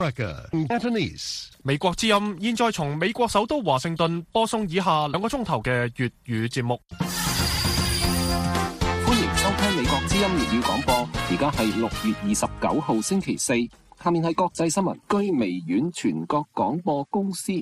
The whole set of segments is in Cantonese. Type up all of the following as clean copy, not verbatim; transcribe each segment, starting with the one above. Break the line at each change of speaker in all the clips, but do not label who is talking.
美國之音現在從美國首都華盛頓播送以下2個鐘頭嘅粵語節目。
歡迎收聽美國之音粵語廣播，而家係6月29號星期四。下面係國際新聞。據微軟全國廣播公司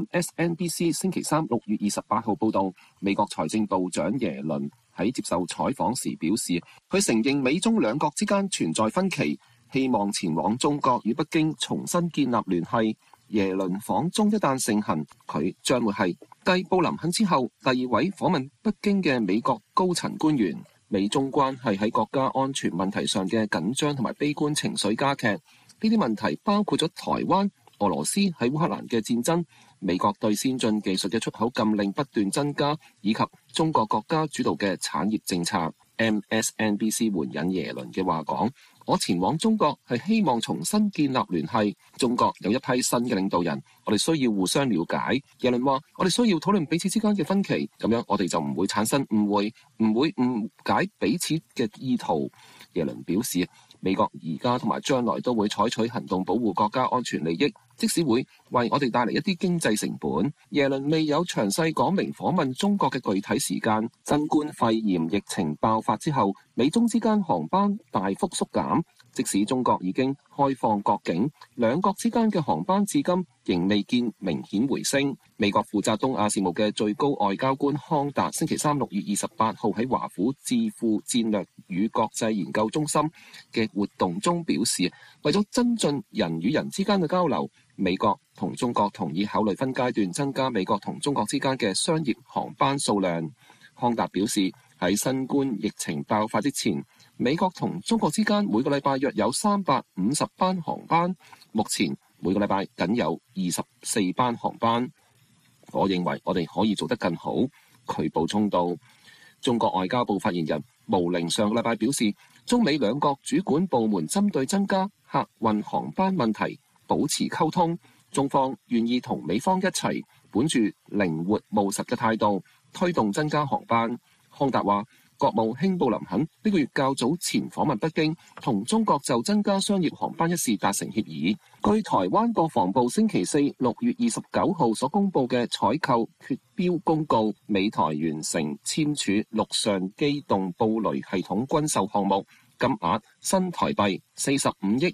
MSNBC 星期三6月28號報道，美國財政部長耶倫喺接受採訪時表示，佢承認美中兩國之間存在分歧，希望前往中國與北京重新建立聯繫。耶倫訪中一旦成行，佢將會係繼布林肯之後第2位訪問北京嘅美國高層官員。美中關係喺國家安全問題上嘅緊張同埋悲觀情緒加劇，呢啲問題包括咗台灣、俄羅斯喺烏克蘭嘅戰爭、美國對先進技術嘅出口禁令不斷增加，以及中國國家主導嘅產業政策。MSNBC 援引耶倫嘅話講，我前往中國係希望重新建立聯繫。中國有一批新嘅領導人，我哋需要互相了解。耶倫話，我哋需要討論彼此之間嘅分歧，咁樣我哋就唔會產生誤會，唔會誤解彼此嘅意圖。耶倫表示，美國而家同埋將來都會採取行動保護國家安全利益，即使會為我哋帶嚟一啲經濟成本。耶倫未有詳細講明訪問中國嘅具體時間。新冠肺炎疫情爆發之後，美中之間航班大幅縮減，即使中國已經開放國境，兩國之間嘅航班至今仍未見明顯回升。美國負責東亞事務嘅最高外交官康達星期三6月28號喺華府智庫戰略與國際研究中心嘅活動中表示，為咗增進人與人之間嘅交流，美國同中國同意考慮分階段增加美國同中國之間嘅商業航班數量。康達表示，喺新冠疫情爆發之前，美國同中國之間每個禮拜約有350班航班，目前每個禮拜僅有24班航班。我認為我哋可以做得更好，佢補充道。中國外交部發言人毛寧上個禮拜表示，中美兩國主管部門針對增加客運航班問題保持溝通，中方願意同美方一齊本住靈活務實嘅態度推動增加航班。康達話，國務卿布林肯呢個月較早前訪問北京，同中國就增加商業航班一事達成協議。據台灣國防部星期四6月29號所公布嘅採購決標公告，美台完成簽署陸上機動布雷系統軍售項目，金額新台幣45億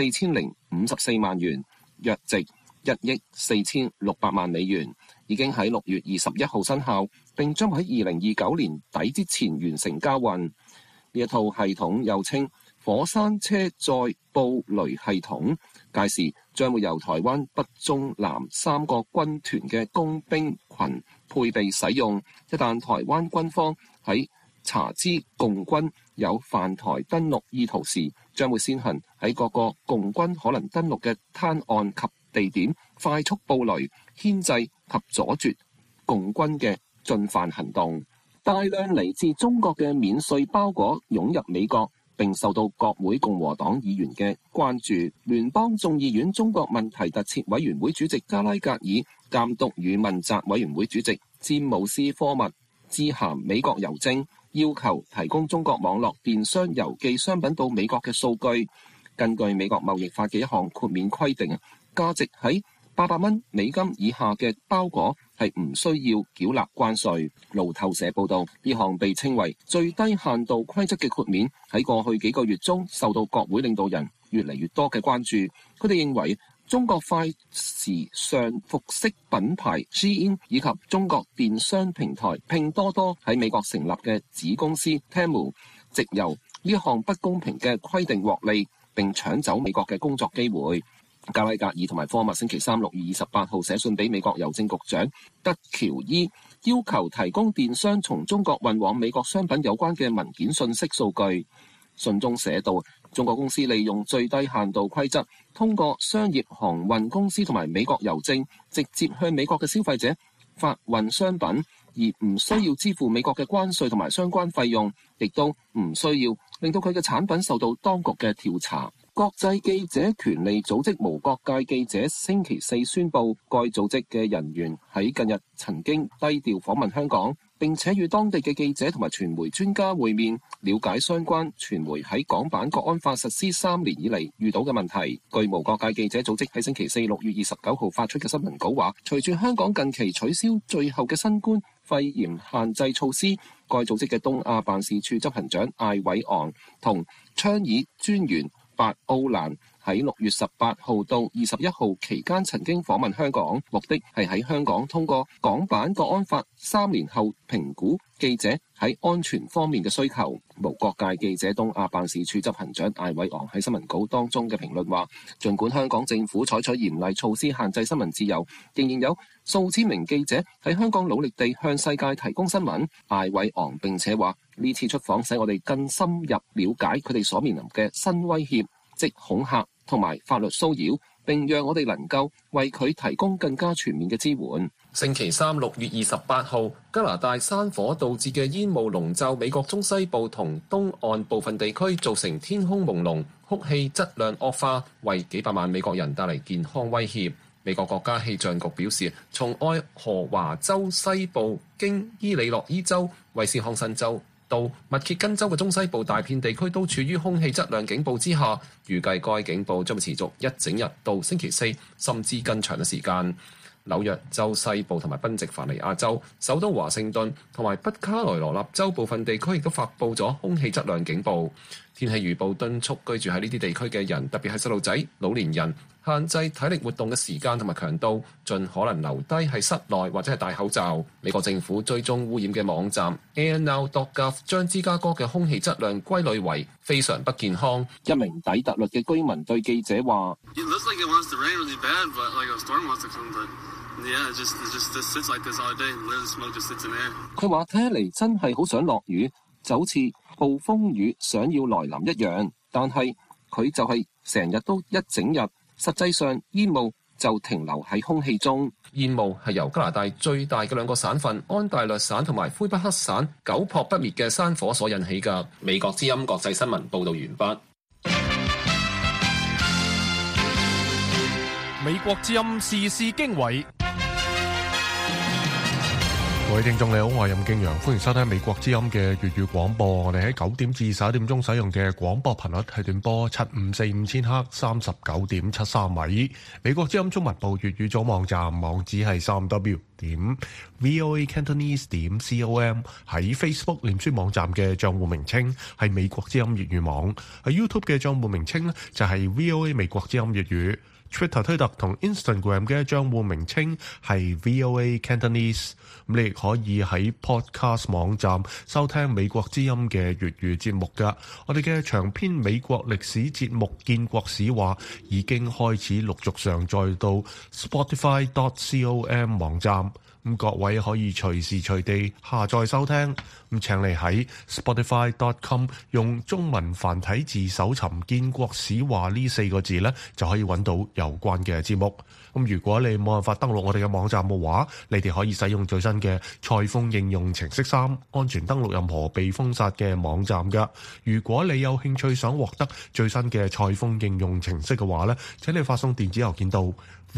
4054萬元，約值1億4600萬美元，已經喺6月21號生效，並將喺2029年底之前完成交運。呢一套系統又稱火山車載布雷系統，屆時將會由台灣北中南3個軍團嘅工兵群配備使用。一旦台灣軍方喺查知共軍有犯台登陸意圖時，將會先行喺各個共軍可能登陸嘅灘岸及地點快速布雷，牽制及阻絕共軍嘅進犯行動。大量嚟自中國嘅免稅包裹湧入美國，並受到國會共和黨議員嘅關注。聯邦眾議院中國問題特設委員會主席加拉格爾監督與問責委員會主席詹姆斯科密致函美國郵政，要求提供中國網絡電商郵寄商品到美國嘅數據。根據美國貿易法嘅一項豁免規定，價值喺800美金以下嘅包裹係唔需要繳納關稅。路透社報道，呢項被稱為最低限度規則嘅豁免喺過去幾個月中受到國會領導人越嚟越多嘅關注。佢哋認為中國快時尚服飾品牌 Shein 以及中國電商平台拼多多喺美國成立嘅子公司 Temu， 藉由呢項不公平嘅規定獲利，並搶走美國嘅工作機會。加拉格爾同埋科密星期三6月28號寫信俾美國郵政局長德喬伊，要求提供電商從中國運往美國商品有關嘅文件信息數據。信中寫道，中國公司利用最低限度規則，通過商業航運公司同埋美國郵政直接向美國嘅消費者發運商品，而唔需要支付美國嘅關稅同埋相關費用，亦都唔需要令到佢嘅產品受到當局嘅調查。 國際記者權利組織無國界記者星期四宣布，該組織嘅人員喺近日曾經低調訪問香港，並且與當地嘅記者同埋傳媒專家會面，了解相關傳媒喺港版國安法實施3年以嚟遇到嘅問題。據無國界記者組織喺星期四6月29號發出嘅新聞稿話，隨住香港近期取消最後嘅新冠肺炎限制措施，該組織嘅東亞辦事處執行長艾偉昂同倡議專員白奧蘭喺6月18號到21號期間曾經訪問香港，目的係喺香港通過港版國安法3年後評估記者喺安全方面嘅需求。無國界記者東亞辦事處執行長艾偉昂喺新聞稿當中嘅評論話，儘管香港政府採取嚴厲措施限制新聞自由，仍然有數千名記者喺香港努力地向世界提供新聞。艾偉昂並且話，呢次出訪使我哋更深入了解佢哋所面臨嘅新威脅，即恐嚇同埋法律騷擾，並讓我哋能夠為佢提供更加全面嘅支援。
星期三6月28號，加拿大山火導致嘅煙霧籠罩美國中西部同東岸部分地區，造成天空朦朧、空氣質量惡化，為幾百萬美國人帶嚟健康威脅。美國國家氣象局表示，從愛荷華州西部經伊利諾伊州、威斯康辛州到密歇根州嘅中西部大片地區都處於空氣質量警報之下，預計該警報將會持續一整日到星期四，甚至更長嘅時間。紐約州西部同埋賓夕凡尼亞州、首都華盛頓同埋北卡羅來納州部分地區亦都發布咗空氣質量警報。天氣預報敦促居住喺呢啲地區嘅人，特別係細路仔、老年人，限制體力活動嘅時間同埋強度，盡可能留低喺室內或者係戴口罩。美國政府追蹤污染嘅網站 airnow.gov 將芝加哥嘅空氣質量歸類為非常不健康。
一名底特律嘅居民對記者話：佢話睇起嚟真係好想落雨，就好似暴風雨想要來臨一樣，但係佢就係成日都一整日，實際上煙霧就停留喺空氣中。
煙霧係由加拿大最大嘅兩個省份安大略省同埋魁北克省久撲不滅嘅山火所引起㗎。美國之音國際新聞報道完畢。
美國之音時事經緯。
各位聽眾你好，我係任敬陽，歡迎收聽美國之音嘅粵語廣播。我哋喺9點至11點鐘使用嘅廣播頻率係短波7545千赫39.73米。美國之音中文部粵語組網站網址係3w.voacantonese.com。喺 Facebook 臉書網站嘅賬戶名稱係美國之音粵語網。喺 YouTube 嘅賬戶名稱就係 VOA 美國之音粵語。Twitter 推特同 Instagram 嘅賬戶名稱係 VOA Cantonese。咁你亦可以喺 Podcast 網站收聽美國之音嘅粵語節目㗎。我哋嘅長篇美國歷史節目《建國史話》已經開始陸續上載到 Spotify.com 網站。咁各位可以隨時隨地下載收聽。咁請你喺 Spotify.com 用中文繁體字搜尋《建國史話》呢4個字呢，就可以揾到有關嘅節目。咁如果你冇辦法登錄我哋嘅網站嘅話，你哋可以使用最新嘅蔡豐應用程式3，安全登錄任何被封殺嘅網站㗎。如果你有興趣想獲得最新嘅蔡豐應用程式嘅話呢，請你發送電子郵件到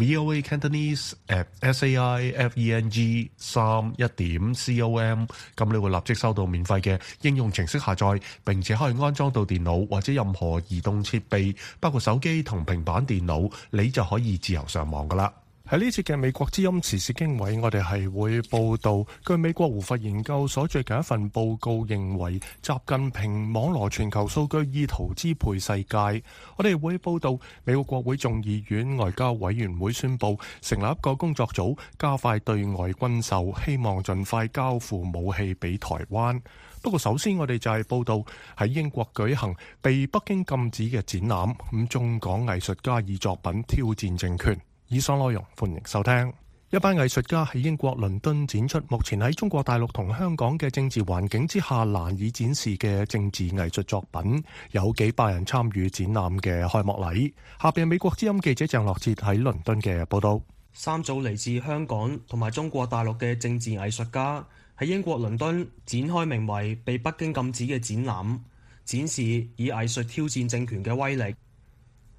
voacantonese@saifeng31.com， 咁你會立即收到免費嘅應用程式下載，並且可以安裝到電腦或者任何移動設備，包括手機同平板電腦，你就可以自由上網噶啦。喺呢次嘅美國之音時事經緯，我哋係會報道，據美國胡佛研究所最近一份報告認為，習近平網羅全球數據意圖支配世界。我哋會報道，美國國會眾議院外交委員會宣布成立一個工作組，加快對外軍售，希望盡快交付武器俾台灣。不過首先我哋就係報道喺英國舉行被北京禁止嘅展覽，咁中港藝術家以作品挑戰政權。以上內容歡迎收聽。一班藝術家喺英國倫敦展出目前喺中國大陸同香港嘅政治環境之下難以展示嘅政治藝術作品，有幾百人參與展覽嘅開幕禮。下邊美國之音記者鄭樂哲喺倫敦嘅報道。
3組嚟自香港同埋中國大陸嘅政治藝術家喺英國倫敦展開名為被北京禁止嘅展覽，展示以藝術挑戰政權嘅威力。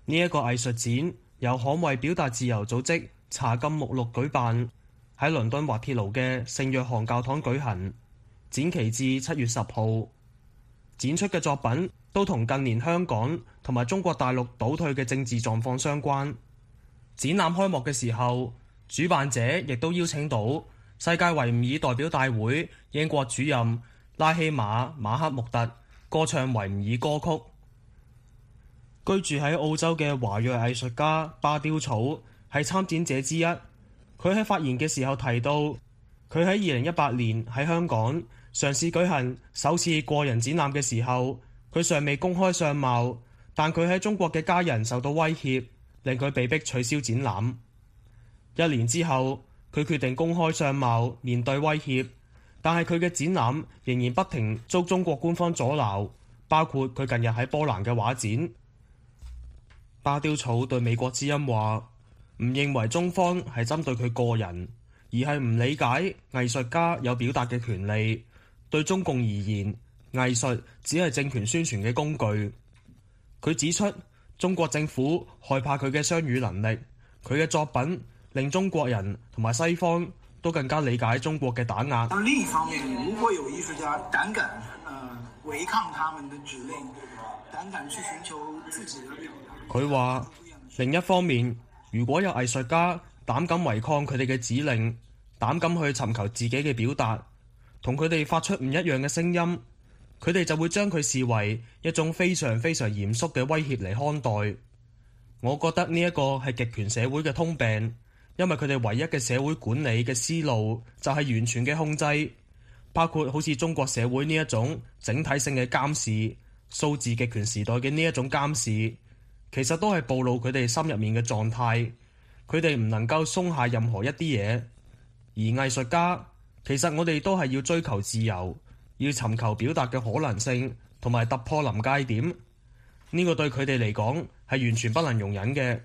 呢一個藝術展由捍衛表達自由組織查禁目錄舉辦，喺倫敦滑鐵盧嘅聖約翰教堂舉行，展期至7月10號。展出嘅作品都同近年香港同埋中國大陸倒退嘅政治狀況相關。展覽開幕嘅時候，主辦者亦都邀請到世界維吾爾代表大會英國主任拉希馬克穆特歌唱維吾爾歌曲。居住喺澳洲嘅華裔藝術家巴雕草係參展者之一。佢喺發言嘅時候提到，佢喺2018年喺香港嘗試舉行首次個人展覽嘅時候，佢尚未公開相貌，但佢喺中國嘅家人受到威脅，令佢被迫取消展覽。1年之後，佢決定公開相貌，面對威脅，但係佢嘅展覽仍然不停遭中國官方阻撓，包括佢近日喺波蘭嘅畫展。巴雕草對美國之音話，唔認為中方係針對佢個人，而係唔理解藝術家有表達嘅權利。對中共而言，藝術只係政權宣傳嘅工具。佢指出，中國政府害怕佢嘅雙語能力，佢嘅作品令中國人同埋西方都更加理解中國嘅打壓。
另一方面，如果有藝術家膽敢違抗他們的指令，膽敢去尋求自己的表達。
佢話，另一方面，如果有藝術家膽敢違抗佢哋嘅指令，膽敢去尋求自己嘅表達，同佢哋發出唔一樣嘅聲音，佢哋就會將佢視為一種非常非常嚴肅嘅威脅嚟看待。我覺得呢一個係極權社會嘅通病，因為佢哋唯一嘅社會管理嘅思路就係完全嘅控制，包括好似中國社會呢一種整體性嘅監視，數字極權時代嘅呢一種監視，其實都係暴露佢哋心入面嘅狀態。佢哋唔能夠鬆下任何一啲嘢，而藝術家其實我哋都係要追求自由，要尋求表達嘅可能性，同埋突破臨界點。呢個對佢哋嚟講係完全不能容忍嘅。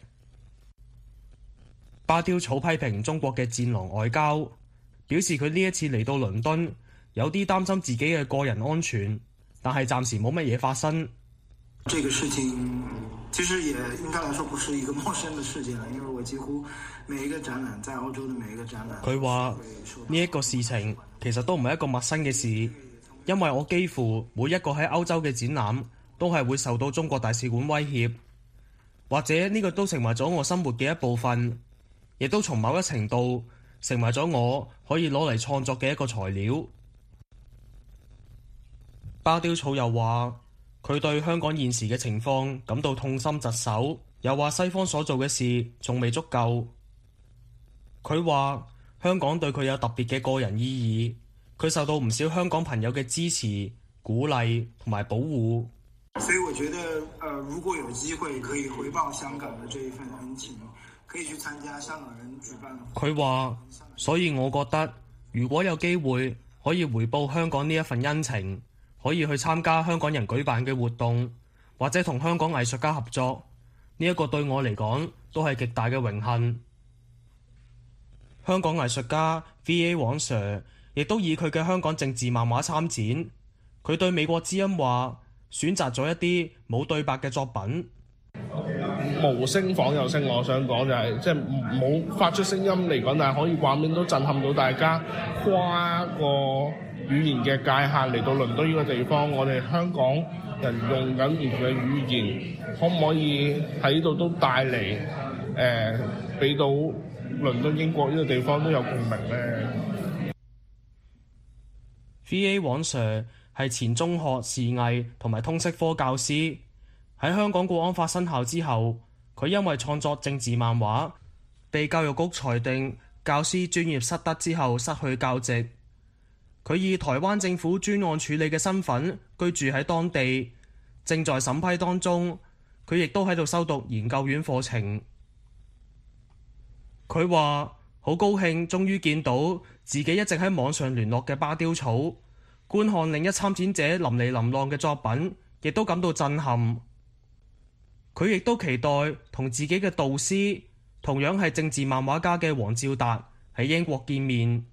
巴雕草批評中國嘅戰狼外交，表示佢呢一次嚟到倫敦有啲擔心自己嘅個人安全，但係暫時冇乜嘢發生。
這個事情其實也應該來說不是一個陌生的事件了，因為我幾乎每一個展覽，在澳洲的每一個展覽，
佢話呢一個事情其實都唔係一個陌生嘅事，因為我幾乎每一個喺歐洲嘅展覽都係會受到中國大使館威脅，或者呢個都成為咗我生活嘅一部分，亦都從某一程度成為咗我可以攞嚟創作嘅一個材料。巴雕草又話，佢對香港現時嘅情況感到痛心疾首，又話西方所做嘅事仲未足夠。佢話香港對佢有特別嘅個人意義，佢受到唔少香港朋友嘅支持、鼓勵同埋保護。
所以我覺得，如果有機會可以回報香港的這一份恩情，可以去參加香港人舉辦。
佢話，所以我覺得如果有機會可以回報香港呢一份恩情，可以去參加香港人舉辦嘅活動，或者同香港藝術家合作，呢一個對我嚟講都係極大嘅榮幸。香港藝術家 V.A. 黃 Sir 亦都以佢嘅香港政治漫畫參展。佢對美國之音話，選擇咗一啲冇對白嘅作品。
無聲仿有聲，我想講就係即係冇發出聲音嚟講，但係可以畫面都震撼到大家，跨過語言嘅界限嚟到倫敦呢個地方，我哋香港人用緊唔同嘅語言，可唔可以喺度都帶嚟俾到倫敦英國呢個地方都有共鳴呢？
V.A. 黃 Sir 係前中學視藝同埋通識科教師，喺香港國安法生效之後，佢因為創作政治漫畫，被教育局裁定教師專業失德之後失去教職。佢以台灣政府專案處理嘅身份居住喺當地，正在審批當中。佢亦都喺度修讀研究院課程。佢話好高興終於見到自己一直喺網上聯絡嘅巴雕草，觀看另一參展者淋漓淋浪嘅作品，亦都感到震撼。佢亦都期待同自己嘅導師，同樣係政治漫畫家嘅黃照達喺英國見面。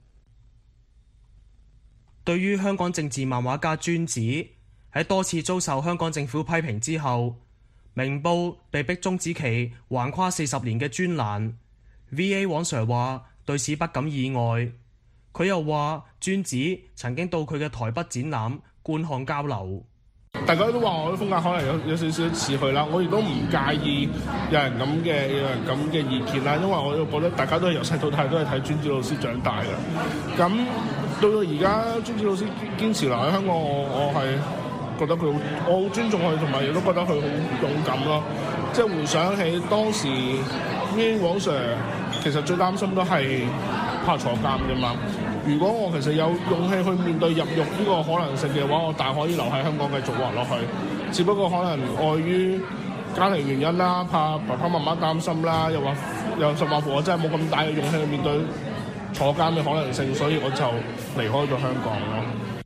對於香港政治漫畫家尊子喺多次遭受香港政府批評之後， 明報被逼終止其橫跨40年嘅專欄。VA 王 Sir 話對此不感意外。佢又話尊子曾經到佢嘅台北展覽觀看交流。
大家都話我嘅風格可能有少少似佢啦，我亦都唔介意有人咁嘅意見啦，因為我覺得大家都係由細到大都係睇尊子老師長大嘅。咁到而家尊子老師堅持留喺香港，我係覺得我好尊重佢，同埋亦都覺得佢好勇敢咯。即係回想起當時 VA 王 Sir 其實最擔心都係怕坐監啫嘛。如果我其實有勇氣去面對入獄呢個可能性嘅話，我大可以留喺香港繼續活落去。只不過可能礙於家庭原因啦，怕爸爸媽媽擔心啦，又甚至乎我真係冇咁大嘅勇氣去面對坐監嘅可能性，所以我就離開咗香港咯。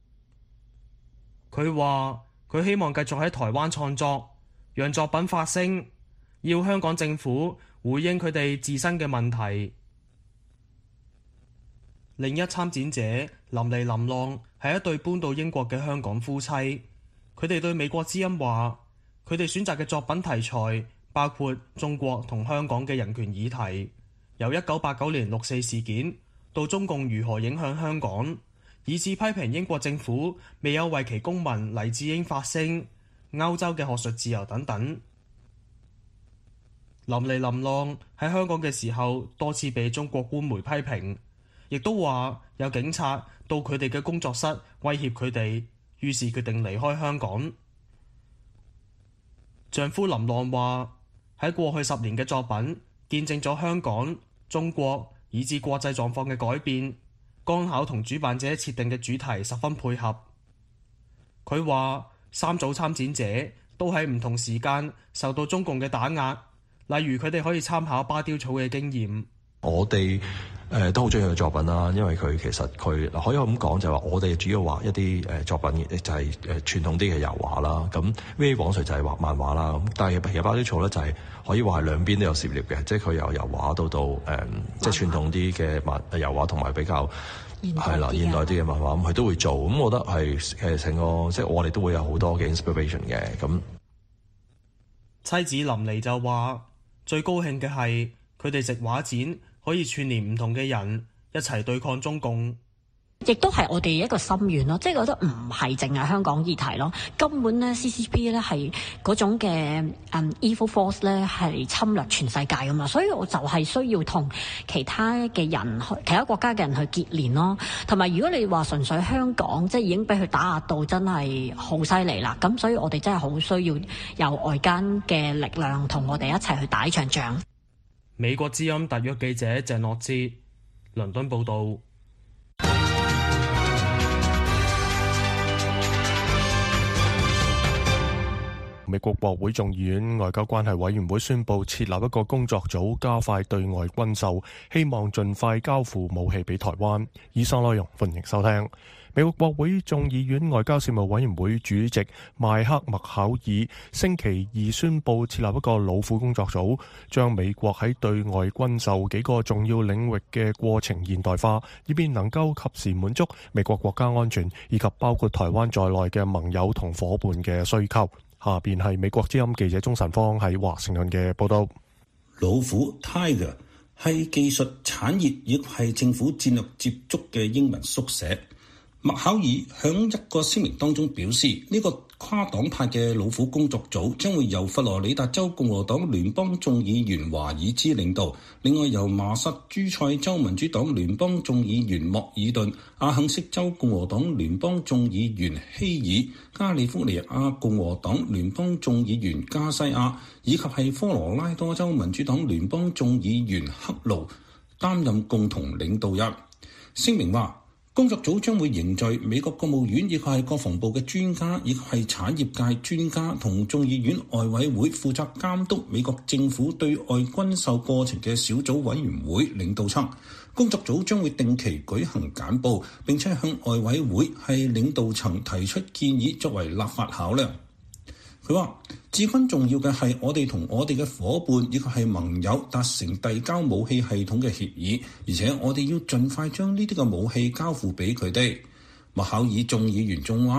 佢話佢希望繼續喺台灣創作，讓作品發聲，要香港政府回應佢哋自身嘅問題。另一參展者林嚟林浪係一對搬到英國嘅香港夫妻，佢哋對美國之音話，佢哋選擇嘅作品題材包括中國同香港嘅人權議題，由1989年6四事件到中共如何影響香港，以致批評英國政府未有為其公民黎智英發聲，歐洲嘅學術自由等等。林嚟林浪喺香港嘅時候多次被中國官媒批評，亦都話有警察到佢哋嘅工作室威脅佢哋，於是決定離開香港。丈夫林浪話喺過去10年嘅作品見證咗香港、中國以至國際狀況嘅改變，剛巧同主辦者設定嘅主題十分配合。佢話3組參展者都喺唔同時間受到中共嘅打壓，例如佢哋可以參考巴丟草嘅經驗。
我哋都好中意佢嘅作品啦，因為佢其實佢可以咁講就係話，我哋主要畫一啲作品就係傳統啲嘅油畫啦。咁 VA 王 Sir 就係畫漫畫啦。咁但係其實巴丟草咧就係可以話係兩邊都有涉獵嘅，即係佢由油畫到即係傳統啲嘅油畫同埋比較係啦現代啲嘅漫畫，咁佢都會做。咁我覺得係成個即係我哋都會有好多嘅 inspiration 嘅。咁
妻子林妮就話最高興嘅係佢哋藉畫展可以串聯唔同嘅人一齊對抗中共，
亦都係我哋一個心願咯。即係覺得唔係淨係香港議題咯，根本咧 CCP 咧係嗰種嘅evil force 咧係侵略全世界噶嘛，所以我就係需要同其他嘅人其他國家嘅人去結連咯。同埋如果你話純粹香港即係已經俾佢打壓到真係好犀利啦，咁所以我哋真係好需要有外間嘅力量同我哋一齊去打呢場仗。
美國之音特約記者鄭樂之，倫敦報導。
美國國會眾議院外交關係委員會宣布設立一個工作組，加快對外軍售，希望盡快交付武器俾台灣。以上內容歡迎收聽。美國國會眾議院外交事務委員會主席邁克麥考爾星期二宣布設立一個老虎工作組，將美國喺對外軍售幾個重要領域嘅過程現代化，以便能夠及時滿足美國國家安全以及包括台灣在內嘅盟友同夥伴嘅需求。下邊係美國之音記者鍾晨芳喺華盛頓嘅報道。
老虎 Tiger 係技術產業，亦係政府戰略接觸嘅英文縮寫。麥考爾響一個聲明當中表示，呢個跨黨派嘅老虎工作組將會由佛羅里達州共和黨聯邦眾議員華爾茲領導，另外由麻薩諸塞州民主黨聯邦眾議員莫爾頓、阿肯色州共和黨聯邦眾議員希爾、加利福尼亞共和黨聯邦眾議員加西亞，以及係科羅拉多州民主黨聯邦眾議員克勞擔任共同領導人。聲明話，工作組將會凝聚美國國務院以及係國防部嘅專家，以及係產業界專家同眾議院外委會負責監督美國政府對外軍售過程嘅小組委員會領導層。工作組將會定期舉行簡報，並且向外委會係領導層提出建議作為立法考量。佢話，至關重要嘅係我哋同我哋嘅夥伴以及係盟友達成遞交武器系統嘅協議，而且我哋要盡快將呢啲嘅武器交付俾佢哋。麥考爾眾議員仲話，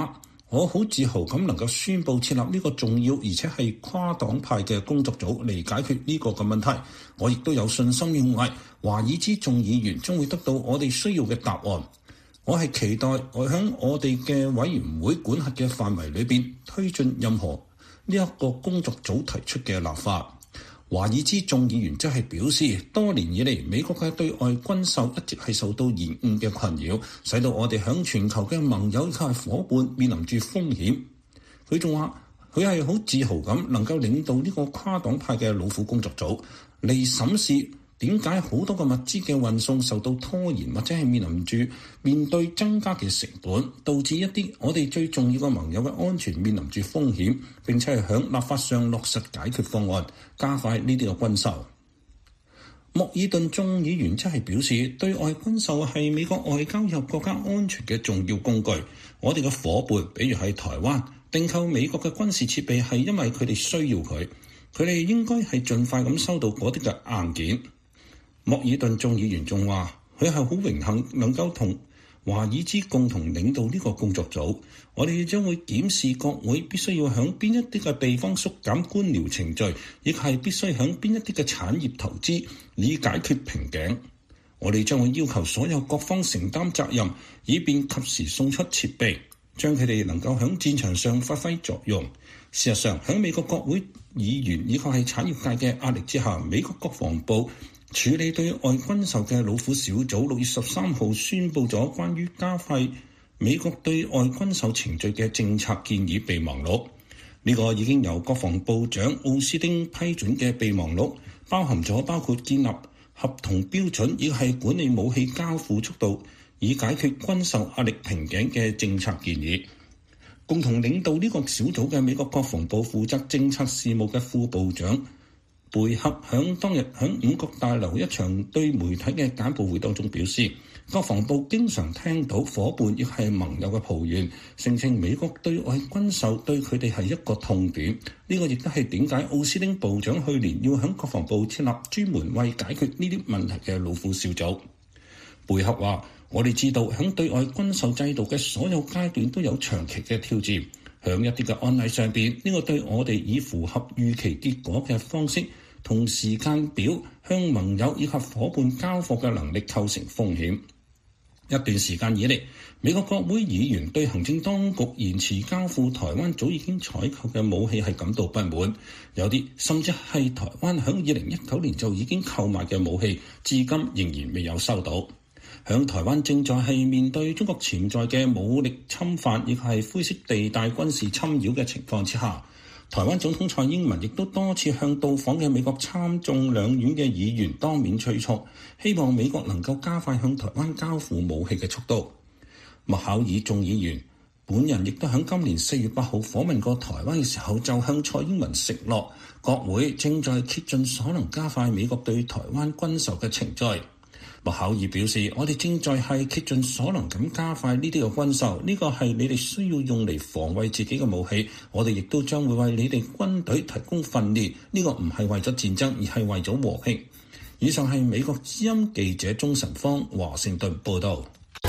我好自豪咁能夠宣布設立呢個重要而且係跨黨派嘅工作組嚟解決呢個嘅問題。我亦都有信心認為華爾茲眾議員將會得到我哋需要嘅答案。我係期待我喺我哋嘅委員會管轄嘅範圍裏邊推進任何呢一個工作組提出嘅立法。華爾茲眾議員則係表示，多年以嚟美國嘅對外軍售一直係受到延誤嘅困擾，使到我哋響全球嘅盟友同埋夥伴面臨住風險。佢仲話，佢係好自豪咁能夠領導呢個跨黨派嘅老虎工作組嚟審視點解好多個物資嘅運送受到拖延，或者係面對增加嘅成本，導致一啲我哋最重要嘅盟友嘅安全面臨住風險，並且係響立法上落實解決方案，加快呢啲嘅軍售。莫爾頓眾議員則係表示，對外軍售係美國外交及國家安全嘅重要工具。我哋嘅夥伴，比如喺台灣訂購美國嘅軍事設備，係因為佢哋需要佢哋應該係盡快咁收到嗰啲嘅硬件。莫爾頓眾議員仲話，佢係好榮幸能夠同華爾茲共同領導呢個工作組。我哋將會檢視國會必須要響邊一啲嘅地方縮減官僚程序，亦係必須響邊一啲嘅產業投資，以解決瓶頸。我哋將會要求所有各方承擔責任，以便及時送出設備，將佢哋能夠響戰場上發揮作用。事實上，響美國國會議員以及係產業界嘅壓力之下，美國國防部處理對外軍售嘅老虎小組6月13號宣布咗關於加快美國對外軍售程序嘅政策建議備忘錄。呢個已經由國防部長奧斯汀批准嘅備忘錄，包括建立合同標準，亦係管理武器交付速度，以解決軍售壓力瓶頸嘅政策建議。共同領導呢個小組嘅美國國防部負責政策事務嘅副部長貝克響當日響五角大樓一場對媒體嘅簡報會當中表示，國防部經常聽到夥伴亦係盟友嘅抱怨，聲稱美國對外軍售對佢哋係一個痛點。呢個亦都係點解奧斯汀部長去年要響國防部設立專門為解決呢啲問題嘅老虎小組。貝克話，我哋知道響對外軍售制度嘅所有階段都有長期嘅挑戰。響一啲嘅案例上邊，呢個對我哋以符合預期結果嘅方式同時間表向盟友以及夥伴交貨嘅能力構成風險。一段時間以嚟，美國國會議員對行政當局延遲交付台灣早已經採購嘅武器係感到不滿，有啲甚至係台灣響2019年就已經購買嘅武器，至今仍然未有收到。響台灣正在係面對中國潛在嘅武力侵犯，亦係灰色地帶軍事侵擾嘅情況之下，台灣總統蔡英文亦都多次向到訪嘅美國參眾兩院嘅議員當面催促，希望美國能夠加快向台灣交付武器嘅速度。麥考爾眾議員本人亦都喺今年4月8號訪問過台灣嘅時候，就向蔡英文承諾，國會正在竭盡所能加快美國對台灣軍售嘅程序。麥考爾表示，我哋正在係竭盡所能咁加快呢啲嘅軍售，呢個係你哋需要用嚟防衛自己嘅武器，我哋亦都將會為你哋軍隊提供訓練，呢個唔係為咗戰爭，而係為咗和平。以上係美國之音記者鍾晨芳華盛頓報道。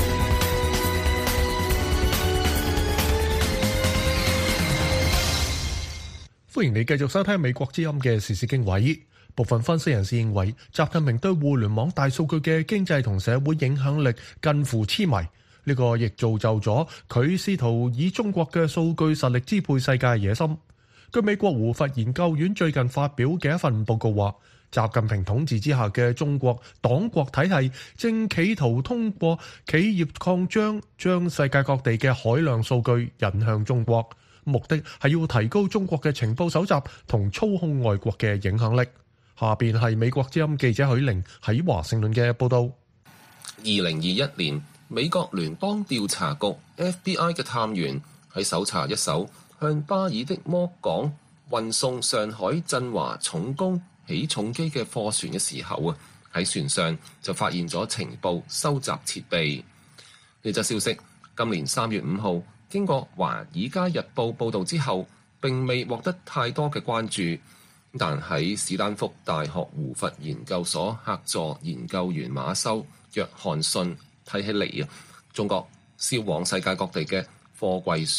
歡迎你繼續收聽美國之音嘅時事經緯。部分分析人士認為，習近平對互聯網大數據嘅經濟同社會影響力近乎痴迷，呢個亦造就咗佢試圖以中國嘅數據實力支配世界野心。據美國胡佛研究院最近發表嘅一份報告話，習近平統治之下嘅中國黨國體系正企圖通過企業擴張，將世界各地嘅海量數據引向中國，目的係要提高中國嘅情報搜集同操控外國嘅影響力。下邊係美國之音記者許玲喺華盛頓嘅報道。
2021年，美國聯邦調查局 FBI 嘅探員喺搜查一艘向巴爾的摩港運送上海振華重工起重機嘅貨船嘅時候喺船上就發現咗情報收集設備。呢則消息今年3月5號經過《華爾街日報》報導之後，並未獲得太多嘅關注。但喺史丹福大學胡佛研究所客座研究員馬修約翰遜睇起嚟中國銷往世界各地嘅貨櫃船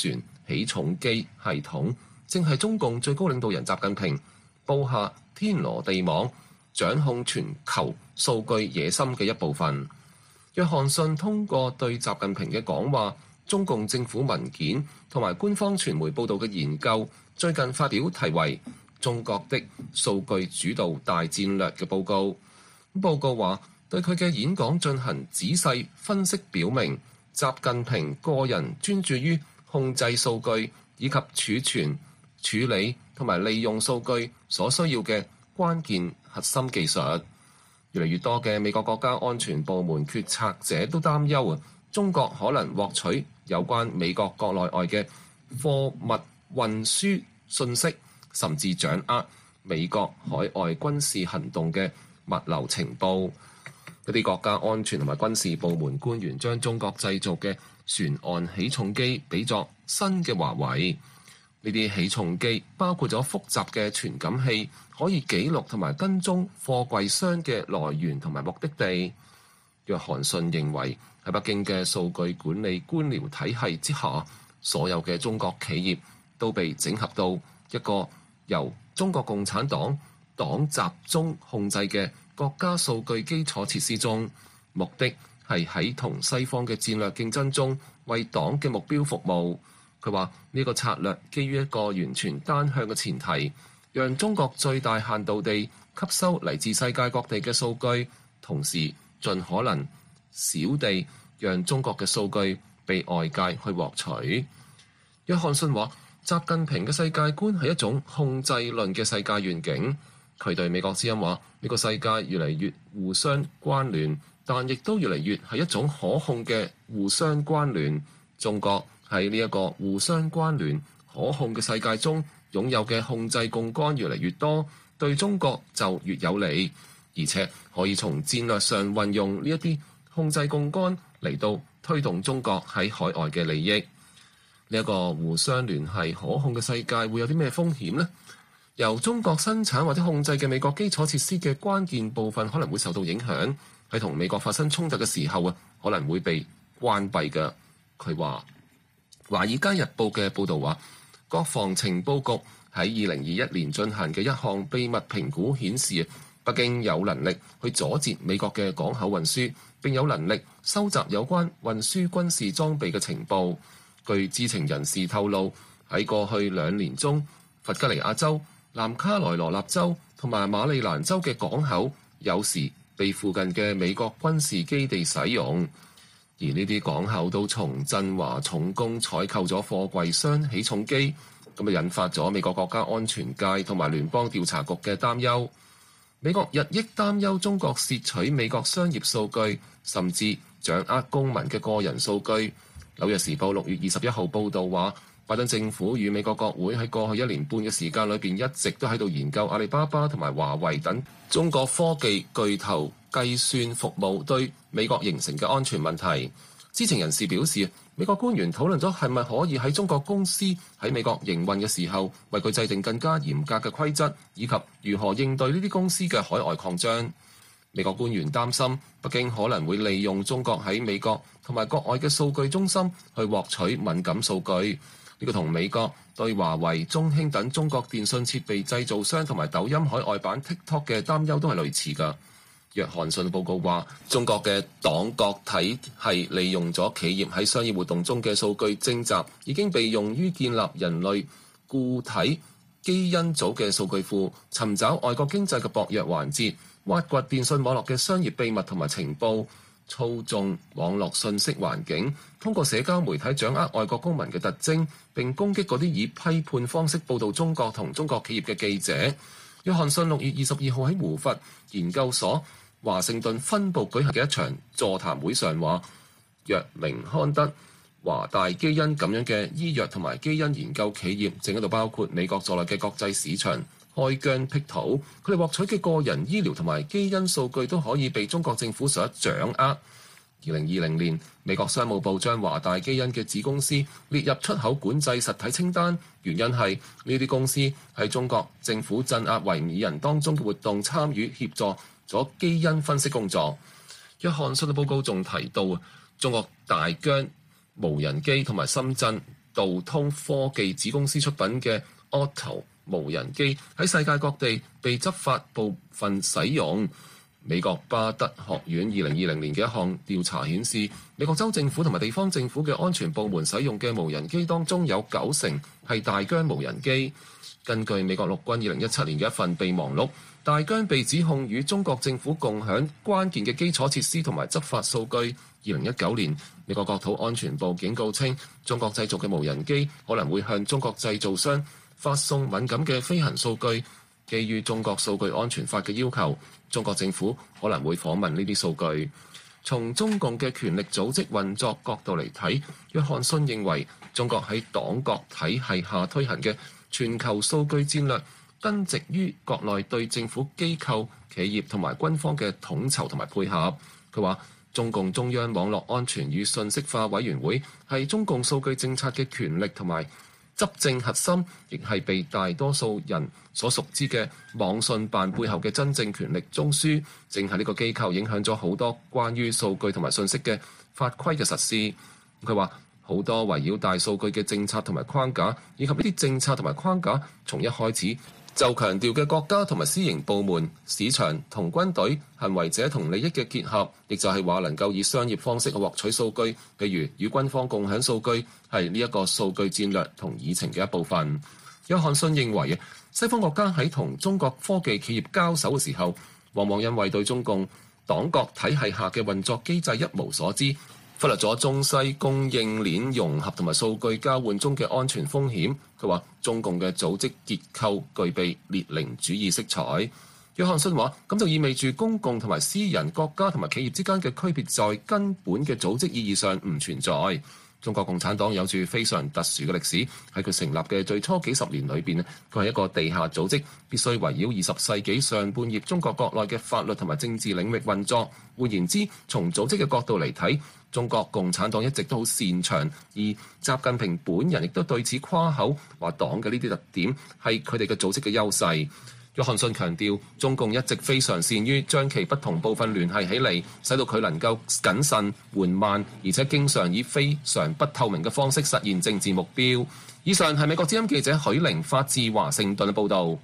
起重機系統正係中共最高領導人習近平布下天羅地網、掌控全球數據野心嘅一部分。約翰遜通過對習近平嘅講話、中共政府文件同埋官方傳媒報導嘅研究，最近發表題為《中國的數據主導大戰略》嘅報告。報告話，對佢嘅演講進行仔細分析，表明習近平個人專注於控制數據以及儲存、處理同埋利用數據所需要嘅關鍵核心技術。越嚟越多嘅美國國家安全部門決策者都擔憂中國可能獲取有關美國國內外嘅貨物運輸信息，甚至掌握美國海外軍事行動嘅物流情報。一啲國家安全同埋軍事部門官員將中國製造嘅船岸起重機比作新嘅華為。呢啲起重機包括咗複雜嘅傳感器，可以記錄同埋跟蹤貨櫃箱嘅來源同埋目的地。約翰遜認為喺北京嘅數據管理官僚體系之下，所有嘅中國企業都被整合到一個由中國共產黨集中控制嘅國家數據基礎設施中，目的係喺同西方嘅戰略競爭中為黨嘅目標服務。佢話呢個策略基於一個完全單向嘅前提，讓中國最大限度地吸收嚟自世界各地嘅數據，同時盡可能少地讓中國嘅數據被外界去獲取。約翰遜話，習近平嘅世界觀係一種控制論嘅世界願景。佢對美國之音話，呢個世界越嚟越互相關聯，但亦都越嚟越係一種可控嘅互相關聯。中國喺呢一個互相關聯可控嘅世界中，擁有嘅控制槓桿越嚟越多，對中國就越有利，而且可以從戰略上運用呢一啲控制槓桿嚟到推動中國喺海外嘅利益。呢一個互相聯繫可控嘅世界會有啲咩風險呢？由中國生產或者控制嘅美國基礎設施嘅關鍵部分可能會受到影響，喺同美國發生衝突嘅時候可能會被關閉嘅。佢話，《華爾街日報》嘅報導話，國防情報局喺2021年進行嘅一項秘密評估顯示，北京有能力去阻截美國嘅港口運輸，並有能力收集有關運輸軍事裝備嘅情報。據知情人士透露，喺過去2年中，弗吉尼亞州、南卡羅來納州同埋馬里蘭州嘅港口有時被附近嘅美國軍事基地使用，而呢啲港口都從振華重工採購咗貨櫃箱起重機，咁引發咗美國國家安全界同埋聯邦調查局嘅擔憂。美國日益擔憂中國竊取美國商業數據，甚至掌握公民嘅個人數據。紐約時報6月21號報導話，拜登政府與美國國會喺過去1年半嘅時間裏邊一直都喺度研究阿里巴巴同埋華為等中國科技巨頭計算服務對美國形成嘅安全問題。知情人士表示，美國官員討論咗係咪可以喺中國公司喺美國營運嘅時候為佢制定更加嚴格嘅規則，以及如何應對呢啲公司嘅海外擴張。美國官員擔心北京可能會利用中國喺美國同埋國外嘅數據中心去獲取敏感數據。呢個同美國對華為、中興等中國電信設備製造商同埋抖音海外版 TikTok 嘅擔憂都係類似㗎。約翰遜報告話，中國嘅黨國體系利用咗企業喺商業活動中嘅數據徵集，已經被用於建立人類固體基因組嘅數據庫，尋找外國經濟嘅薄弱環節，挖掘電信網絡嘅商業秘密同埋情報，操縱網絡信息環境，通過社交媒體掌握外國公民嘅特徵，並攻擊嗰啲以批判方式報導中國同中國企業嘅記者。約翰遜6月22號喺胡佛研究所華盛頓分部舉行嘅一場座談會上話，藥明康德、華大基因咁樣嘅醫藥同埋基因研究企業正喺度包括美國在內嘅國際市場開疆闢土，佢哋獲取嘅個人醫療同埋基因數據都可以被中國政府所掌握。2020年，美國商務部將華大基因嘅子公司列入出口管制實體清單，原因係呢啲公司喺中國政府鎮壓維吾爾人當中嘅活動參與協助咗基因分析工作。約翰遜嘅報告仲提到，中國大疆、無人機同埋深圳道通科技子公司出品嘅 Otto 無人機喺世界各地被執法部分使用。美國巴德學院2020年嘅一項調查顯示，美國州政府同埋地方政府嘅安全部門使用嘅無人機當中有90%係大疆無人機。根據美國陸軍2017年嘅一份備忘錄，大疆被指控與中國政府共享關鍵嘅基礎設施同埋執法數據。2019年，美國國土安全部警告稱，中國製造嘅無人機可能會向中國製造商發送敏感嘅飛行數據。基於中國數據安全法嘅要求，中國政府可能會訪問呢啲數據。從中共嘅權力組織運作角度嚟睇，約翰遜認為中國喺黨國體系下推行嘅全球數據戰略根植於國內對政府機構、企業同埋軍方嘅統籌同埋配合。佢話中共中央網絡安全與信息化委員會係中共數據政策嘅權力同埋執政核心，亦係被大多數人所熟知嘅網信辦背後嘅真正權力中樞。正係呢個機構影響咗好多關於數據同埋信息嘅法規嘅實施。佢話好多圍繞大數據嘅政策同埋框架，以及呢啲政策同埋框架從一開始就強調嘅國家同埋私營部門、市場同軍隊、行為者同利益嘅結合，亦就係話能夠以商業方式去獲取數據，譬如與軍方共享數據，係呢一個數據戰略同議程嘅一部分。約翰遜認為西方國家喺同中國科技企業交手嘅時候，往往因為對中共黨國體系下嘅運作機制一無所知，忽略咗中西供應鏈融合同埋數據交換中嘅安全風險。佢話中共嘅組織結構具備列寧主義色彩。約翰遜話咁就意味住公共同埋私人國家同埋企業之間嘅區別在根本嘅組織意義上唔存在。中國共產黨有住非常特殊嘅歷史，喺佢成立嘅最初幾十年裏邊，佢係一個地下組織，必須圍繞20世紀上半葉中國國內嘅法律同埋政治領域運作。換言之，從組織嘅角度嚟睇，中國共產黨一直都好擅長，而習近平本人亦都對此誇口，話黨嘅呢啲特點係佢哋嘅組織嘅優勢。約翰遜強調，中共一直非常善於將其不同部分聯繫起嚟，使到佢能夠謹慎、緩慢，而且經常以非常不透明嘅方式實現政治目標。以上係美國之音記者許玲發自華盛頓嘅報導。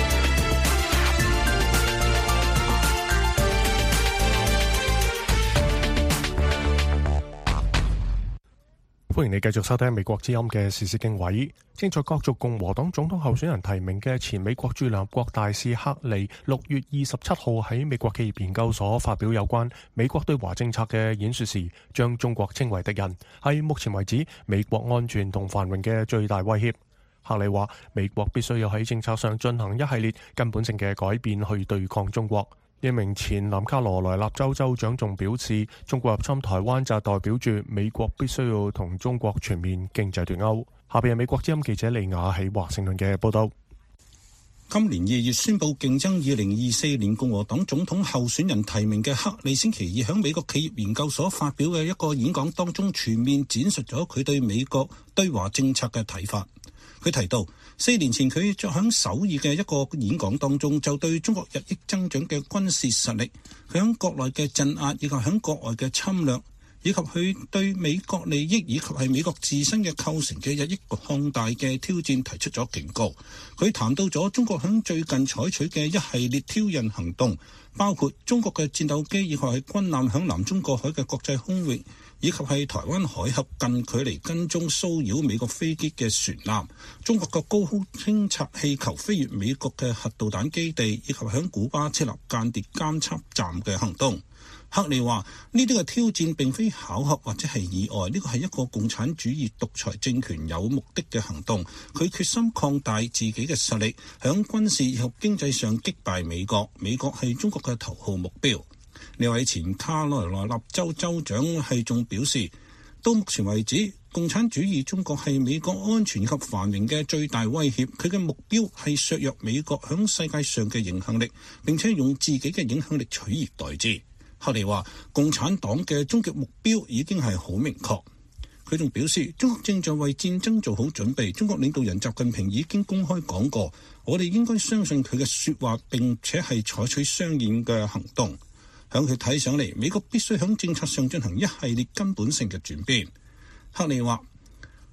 歡迎你繼續收聽美國之音嘅時事經緯。正在角逐共和黨總統候選人提名嘅前美國駐聯合國大使克利6月27號喺美國企業研究所發表有關美國對華政策嘅演說時，將中國稱為敵人，係目前為止美國安全同繁榮嘅最大威脅。克利話美國必須要喺政策上進行一系列根本性嘅改變去對抗中國。一名前南卡羅來納州州長仲表示，中國入侵台灣就代表住美國必須要同中國全面經濟脫鈎。下邊係美國之音記者利亞喺華盛頓嘅報道。
今年2月宣布競爭2024年共和黨總統候選人提名嘅克利星期二喺美國企業研究所發表嘅一個演講當中，全面展述咗佢對美國對華政策嘅睇法。佢提到4年前佢在響首爾嘅一個演講當中，就對中國日益增長嘅軍事實力、佢響國內嘅鎮壓以及響國外嘅侵略，以及佢對美國利益以及係美國自身嘅構成嘅日益擴大嘅挑戰提出咗警告。佢談到咗中國響最近採取嘅一系列挑釁行動，包括中國嘅戰鬥機以及係軍艦響南中國海嘅國際空域，以及係台灣海峽近距離跟蹤騷擾美國飛機嘅船艦，中國嘅高空偵察氣球飛越美國嘅核導彈基地，以及響古巴設立間諜監測站嘅行動。克利話呢啲嘅挑戰並非巧合或者係意外，呢個係一個共產主義獨裁政權有目的嘅行動。佢決心擴大自己嘅實力，響軍事以及經濟上擊敗美國。美國係中國嘅頭號目標。呢位前卡羅來納州州長係仲表示，到目前為止，共產主義中國係美國安全及繁榮嘅最大威脅。佢嘅目標係削弱美國響世界上嘅影響力，並且用自己嘅影響力取而代之。克利話，共產黨嘅終極目標已經係好明確。佢仲表示，中國正在為戰爭做好準備。中國領導人習近平已經公開講過，我哋應該相信佢嘅說話，並且係採取相應嘅行動。響佢睇上嚟，美國必須響政策上進行一系列根本性嘅轉變。克利話，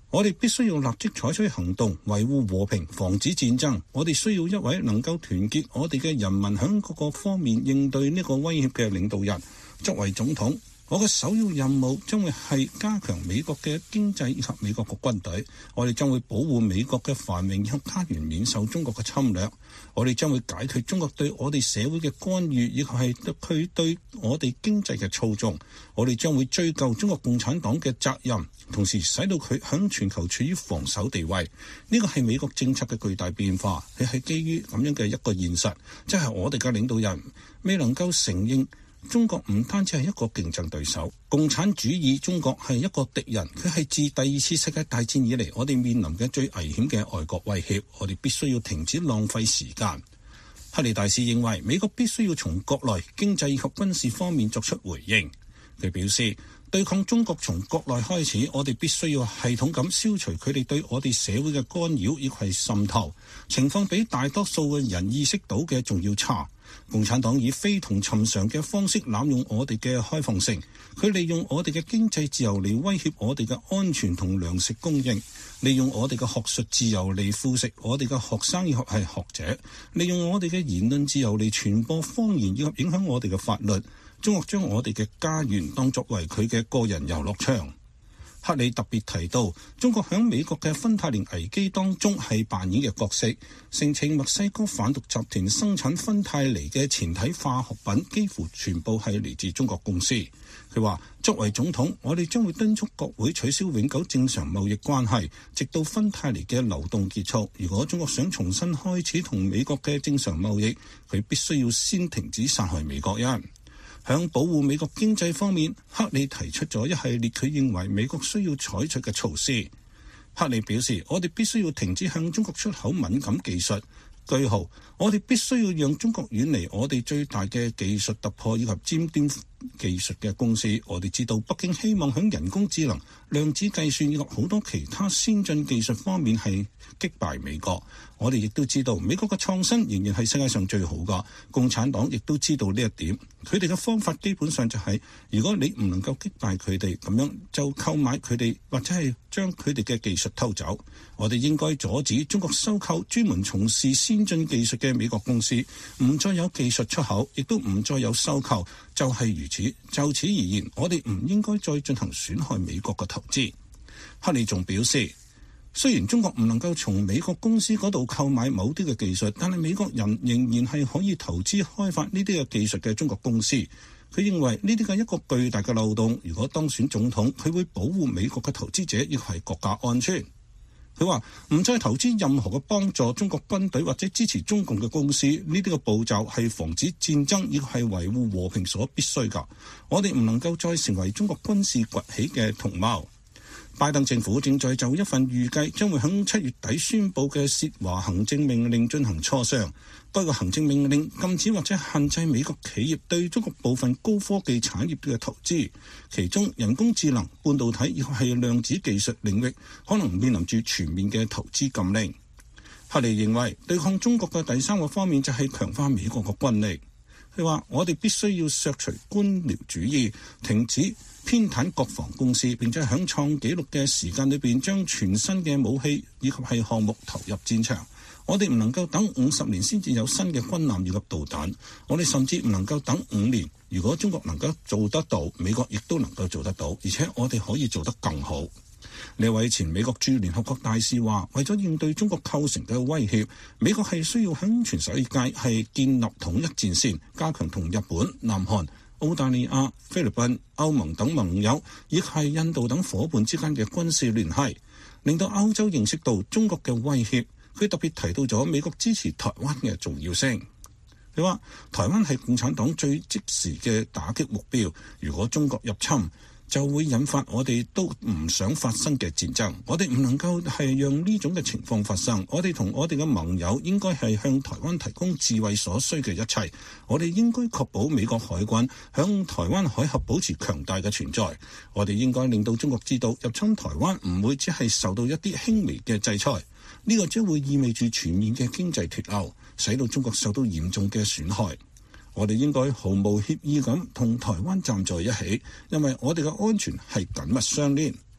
我哋必須要立即採取行動，維護和平，防止戰爭。我哋需要一位能夠團結我哋嘅人民喺各個方面應對呢個威脅嘅領導人。作為總統，我嘅首要任務將會係加強美國嘅經濟以及美國嘅軍隊。我哋將會保護美國嘅繁榮以及家園免受中國嘅侵略。我哋將會解決中國對我哋社會嘅干預，以及係佢對我哋經濟嘅操縱。我哋將會追究中國共產黨嘅責任，同時使到佢響全球處於防守地位。呢個係美國政策嘅巨大變化，佢係基於咁樣嘅一個現實，即係我哋嘅領導人未能夠承認中國唔單止係一個競爭對手，共產主義中國係一個敵人，佢係自第二次世界大戰以嚟我哋面臨嘅最危險嘅外國威脅。我哋必須要停止浪費時間。克里大使認為美國必須要從國內經濟以及軍事方面作出回應。佢表示，對抗中國從國內開始，我哋必須要系統咁消除佢哋對我哋社會嘅干擾以及滲透，情況比大多數嘅人意識到嘅仲要差。共產黨以非同尋常嘅方式濫用我哋嘅開放性，佢利用我哋嘅經濟自由嚟威脅我哋嘅安全同糧食供應，利用我哋嘅學術自由嚟腐蝕我哋嘅學生以及係學者，利用我哋嘅言論自由嚟傳播謊言以及影響我哋嘅法律。中國將我哋嘅家園當作為佢嘅個人遊樂場。克里特別提到，中國喺美國嘅芬太尼危機當中係扮演嘅角色，聲稱墨西哥販毒集團生產芬太尼嘅前體化學品幾乎全部係嚟自中國公司。佢話，作為總統，我哋將會敦促國會取消永久正常貿易關係，直到芬太尼嘅流動結束。如果中國想重新開始同美國嘅正常貿易，佢必須要先停止殺害美國人。喺保護美國經濟方面，克里提出咗一系列佢認為美國需要採取嘅措施。克里表示，我哋必須要停止向中國出口敏感技術。句號，我哋必須要讓中國遠離我哋最大嘅技術突破以及尖端技術嘅公司。我哋知道北京希望喺人工智能、量子計算以及好多其他先進技術方面係擊敗美國。我哋亦都知道美國嘅創新仍然係世界上最好㗎。共產黨亦都知道呢一點，佢哋嘅方法基本上就係，如果你唔能夠擊敗佢哋，咁樣就購買佢哋或者係將佢哋嘅技術偷走。我哋應該阻止中國收購專門從事先進技術嘅美國公司，唔再有技術出口，亦都唔再有收購，就係如此。就此而言，我哋唔應該再進行損害美國嘅投資。克里仲表示，雖然中國唔能夠從美國公司嗰度購買某啲嘅技術，但係美國人仍然係可以投資開發呢啲嘅技術嘅中國公司。佢認為呢啲係一個巨大嘅漏洞。如果當選總統，佢會保護美國嘅投資者，亦係國家安全。佢話唔再投資任何嘅幫助中國軍隊或者支持中共嘅公司，呢啲嘅步驟係防止戰爭，亦係維護和平所必須㗎。我哋唔能夠再成為中國軍事崛起嘅同胞。拜登政府正在就一份預計將會喺7月底宣佈嘅涉華行政命令進行磋商。該個行政命令禁止或者限制美國企業對中國部分高科技產業嘅投資，其中人工智能、半導體以及係量子技術領域可能面臨住全面嘅投資禁令。克里認為對抗中國嘅第三個方面就係強化美國嘅軍力。佢話：我哋必須要削除官僚主義，停止偏袒國防公司，並且喺創紀錄嘅時間裏邊將全新嘅武器以及係項目投入戰場。我哋唔能夠等50年先至有新嘅軍艦以及導彈，我哋甚至唔能夠等5年。如果中國能夠做得到，美國亦都能夠做得到，而且我哋可以做得更好。呢位前美國駐聯合國大使話，為咗應對中國構成嘅威脅，美國係需要喺全世界係建立統一戰線，加強同日本、南韓、澳大利亞、菲律賓、歐盟等盟友，亦係印度等夥伴之間嘅軍事聯繫，令到歐洲認識到中國嘅威脅。佢特別提到咗美國支持台灣嘅重要性。佢話台灣係共產黨最即時嘅打擊目標，如果中國入侵，就會引發我哋都唔想發生嘅戰爭。我哋唔能夠係讓呢種嘅情況發生。我哋同我哋嘅盟友應該係向台灣提供自衛所需嘅一切。我哋應該確保美國海軍向台灣海峽保持強大嘅存在。我哋應該令到中國知道，入侵台灣唔會只係受到一啲輕微嘅制裁。呢個將會意味住全面嘅經濟脫鈎，使到中國受到嚴重嘅損害。我哋應該毫無歉意咁同台灣站在一起，因為我哋嘅安全係緊密相連。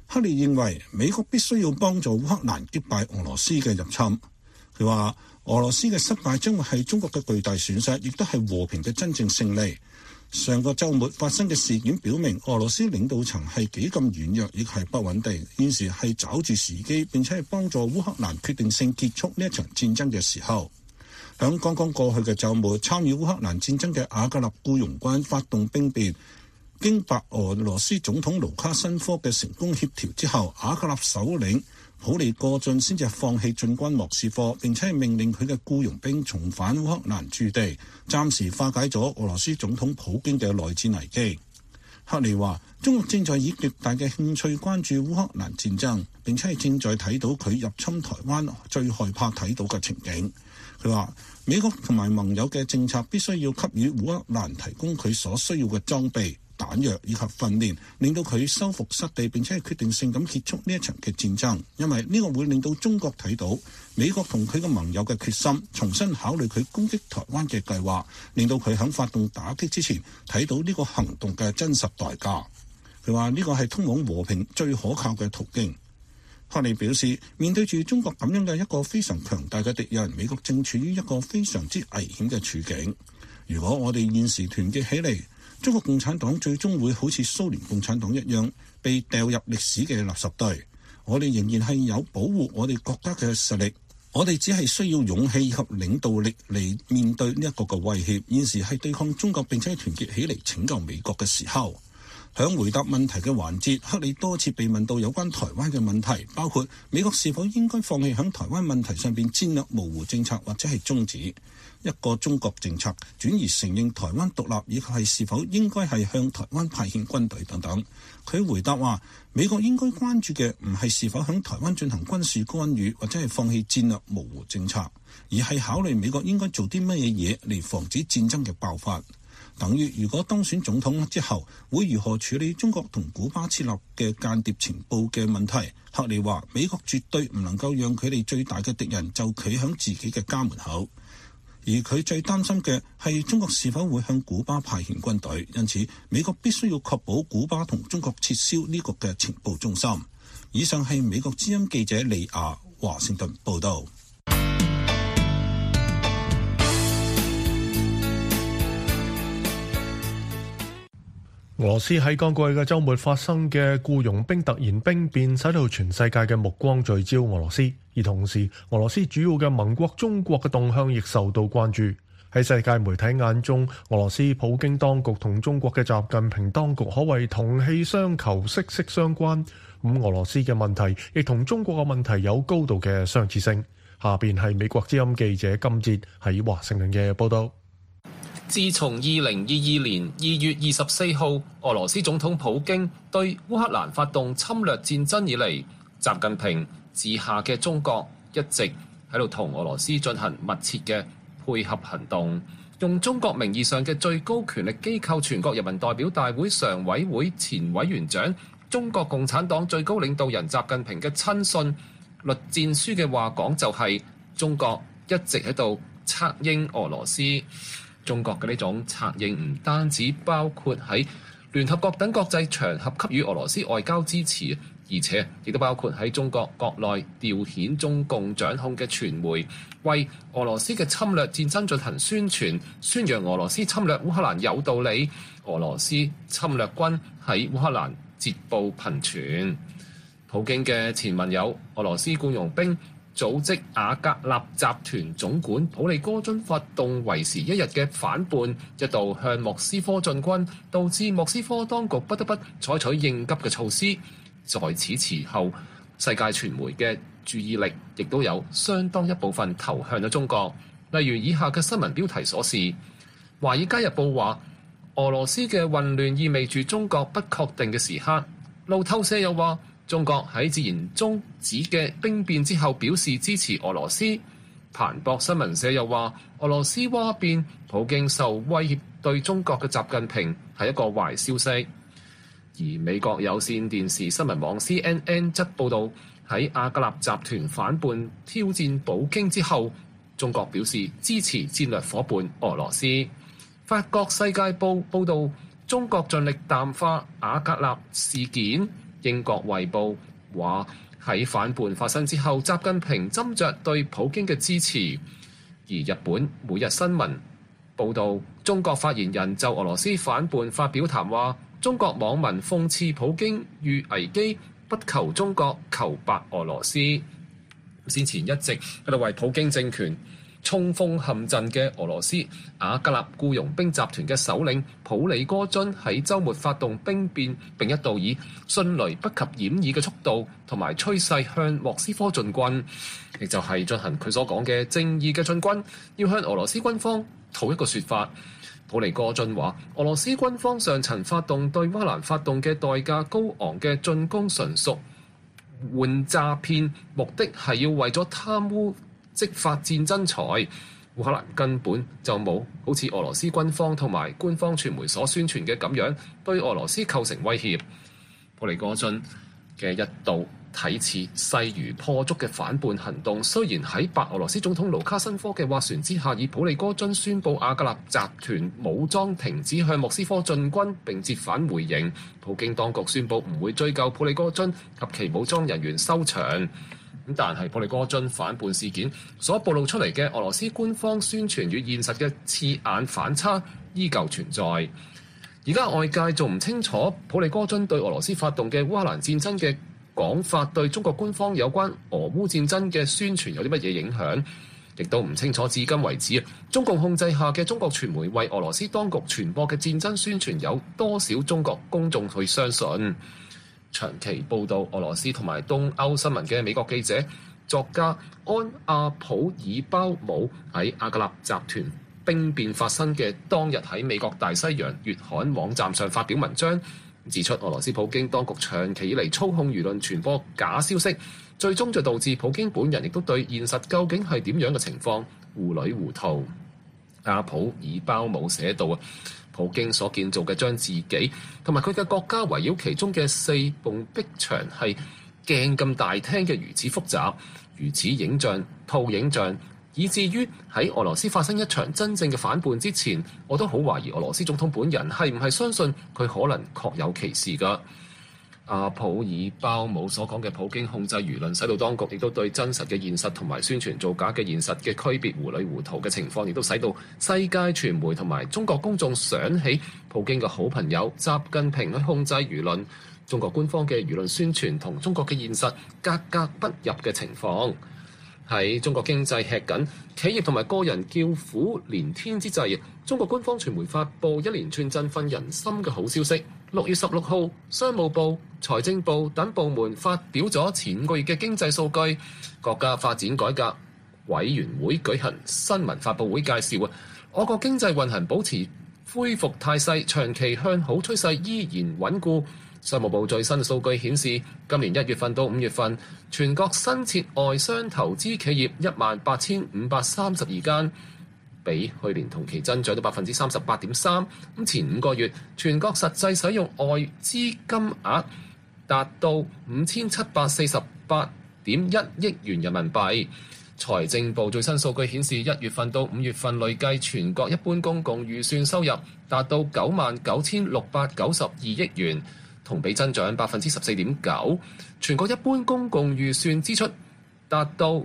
克利認為美國必須要幫助烏克蘭擊敗俄羅斯嘅入侵。佢話俄羅斯嘅失敗將會係中國嘅巨大損失，亦都係和平嘅真正勝利。上個週末發生嘅事件表明，俄羅斯領導層係幾咁軟弱，亦係不穩定。現時係抓住時機，並且係幫助烏克蘭決定性結束呢一場戰爭嘅時候。響剛剛過去嘅週末，參與烏克蘭戰爭嘅瓦格納僱傭軍發動兵變，經白俄羅斯總統盧卡申科嘅成功協調之後，瓦格納首領普利戈津先至放棄進軍莫斯科，並且係命令佢嘅僱傭兵重返烏克蘭駐地，暫時化解咗俄羅斯總統普京嘅內戰危機。克利話：中國正在以極大嘅興趣關注烏克蘭戰爭，並且係正在睇到佢入侵台灣最害怕睇到嘅情景。佢話：美國同埋盟友嘅政策必須要給予烏克蘭提供佢所需要嘅裝備、彈藥以及訓練，令到佢收復失地，並且係決定性咁結束呢一場嘅戰爭。因為呢個會令到中國睇到美國同佢嘅盟友嘅決心，重新考慮佢攻擊台灣嘅計劃，令到佢喺發動打擊之前睇到呢個行動嘅真實代價。佢話呢個係通往和平最可靠嘅途徑。克利表示，面對住中國咁樣嘅一個非常強大嘅敵人，美國正處於一個非常之危險嘅處境。如果我哋現時團結起嚟，中國共產黨最終會好似蘇聯共產黨一樣被掉入歷史嘅垃圾堆。我哋仍然係有保護我哋國家嘅實力，我哋只係需要勇氣及領導力嚟面對呢一個嘅威脅。現時係對抗中國並且團結起嚟拯救美國嘅時候。響回答問題嘅環節，克里多次被問到有關台灣嘅問題，包括美國是否應該放棄響台灣問題上邊戰略模糊政策，或者係終止一個中國政策，轉而承認台灣獨立，以及是否應該係向台灣派遣軍隊等等。佢回答話，美國應該關注嘅唔係是否響台灣進行軍事干預，或者係放棄戰略模糊政策，而係考慮美國應該做啲乜嘢嘢嚟防止戰爭嘅爆發。等於如果當選總統之後，會如何處理中國同古巴設立嘅間諜情報嘅問題？克里話：美國絕對唔能夠讓佢哋最大嘅敵人就企響自己嘅家門口，而佢最擔心嘅係中國是否會向古巴派遣軍隊，因此美國必須要確保古巴同中國撤銷呢個嘅情報中心。以上係美國之音記者李亞華盛頓報道。
俄羅斯喺剛過去嘅週末發生嘅僱傭兵突然兵變，使到全世界嘅目光聚焦俄羅斯，而同時俄羅斯主要嘅盟國中國嘅動向亦受到關注。喺世界媒體眼中，俄羅斯普京當局同中國嘅習近平當局可謂同氣相求，息息相關。俄羅斯嘅問題亦同中國嘅問題有高度嘅相似性。下邊係美國之音記者金哲喺華盛頓嘅報道。
自從2022年2月24號俄羅斯總統普京對烏克蘭發動侵略戰爭以嚟，習近平治下嘅中國一直喺度同俄羅斯進行密切嘅配合行動，用中國名義上嘅最高權力機構全國人民代表大會常委會前委員長、中國共產黨最高領導人習近平嘅親信栗戰書嘅話講，就係中國一直喺度策應俄羅斯。中國嘅呢種策應唔單止包括喺聯合國等國際場合給予俄羅斯外交支持，而且亦都包括喺中國國內調遣中共掌控嘅傳媒，為俄羅斯嘅侵略戰爭進行宣傳，宣揚俄羅斯侵略烏克蘭有道理，俄羅斯侵略軍喺烏克蘭捷報頻傳。普京嘅前盟友俄羅斯僱傭兵組織瓦格納集團總管普利戈津發動為時一日嘅反叛，一度向莫斯科進軍，導致莫斯科當局不得不採取應急嘅措施。在此前後，世界傳媒嘅注意力亦都有相當一部分投向咗中國。例如以下嘅新聞標題所示，《華爾街日報》話俄羅斯嘅混亂意味住中國不確定嘅時刻。路透社又話，中國喺自然終止嘅兵變之後表示支持俄羅斯。彭博新聞社又話，俄羅斯嘩變，普京受威脅對中國嘅習近平係一個壞消息。而美國有線電視新聞網 CNN 則報導，喺瓦格納集團反叛挑戰普京之後，中國表示支持戰略夥伴俄羅斯。法國世界報報導，中國盡力淡化瓦格納事件。 英國衛報話喺反叛發生之後，習近平斟酌對普京嘅支持。而日本每日新聞報導，中國發言人就俄羅斯反叛發表談話，中國網民諷刺普京遇危機，不求中國，求白俄羅斯。先前一直喺度為普京政權衝鋒陷陣嘅俄羅斯瓦格納僱傭兵集團嘅首領普里戈津喺週末發動兵變，並一度以迅雷不及掩耳嘅速度同埋趨勢向莫斯科進軍，亦就係進行佢所講嘅正義嘅進軍，要向俄羅斯軍方討一個說法。普里戈津話：俄羅斯軍方上層發動對烏克蘭發動嘅代價高昂嘅進攻純屬換詐騙，目的係要為咗貪污激發戰爭財。烏克蘭根本就冇好似俄羅斯軍方同埋官方傳媒所宣傳嘅咁樣對俄羅斯構成威脅。普里戈津嘅一度睇似勢如破竹嘅反叛行動，雖然喺白俄羅斯總統盧卡申科嘅斡旋之下，以普里戈津宣布瓦格納集團武裝停止向莫斯科進軍並折返回營，普京當局宣布唔會追究普里戈津及其武裝人員收場。但係普里戈津反叛事件所暴露出嚟嘅俄羅斯官方宣傳與現實嘅刺眼反差依舊存在。而家外界仲唔清楚普里戈津對俄羅斯發動嘅烏克蘭戰爭嘅講法對中國官方有關俄烏戰爭嘅宣傳有啲乜嘢影響，亦都唔清楚至今為止中共控制下嘅中國傳媒為俄羅斯當局傳播嘅戰爭宣傳有多少中國公眾去相信。長期報導俄羅斯同埋東歐新聞嘅美國記者作家安亞普爾鮑姆喺瓦格納集團兵變發生嘅當日喺美國大西洋月刊網站上發表文章，指出俄羅斯普京當局長期以嚟操控輿論傳播假消息，最終就導致普京本人亦都對現實究竟係點樣嘅情況糊裡糊塗。阿普爾鮑姆寫道普京所建造嘅將自己同埋佢嘅國家圍繞其中嘅四埲壁牆係鏡咁大廳嘅如此複雜，如此影像套影像，以至於喺俄羅斯發生一場真正嘅反叛之前，我都好懷疑俄羅斯總統本人係唔係相信佢可能確有其事㗎。阿普爾鮑姆所講嘅普京控制輿論，使到當局亦都對真實嘅現實同埋宣傳造假嘅現實嘅區別糊裡糊塗嘅情況，亦都使到世界傳媒同埋中國公眾想起普京嘅好朋友習近平去控制輿論，中國官方嘅輿論宣傳同中國嘅現實格格不入嘅情況。喺中國經濟吃緊，企業同埋個人叫苦連天之際，中國官方傳媒發布一連串振奮人心嘅好消息。6月16號，商務部、財政部等部門發表咗前5個月嘅經濟數據。國家發展改革委員會舉行新聞發佈會介紹我國經濟運行保持恢復態勢，長期向好趨勢依然穩固。商務部最新數據顯示，今年1月份到5月份，全國新設外商投資企業18,532間，比去年同期增長到 38.3%。咁前5個月，全國實際使用外資金額達到5,748.1億元人民幣。財政部最新數據顯示，1月份到5月份累計全國一般公共預算收入達到99,692億元，同比增長 14.9%。全國一般公共預算支出達到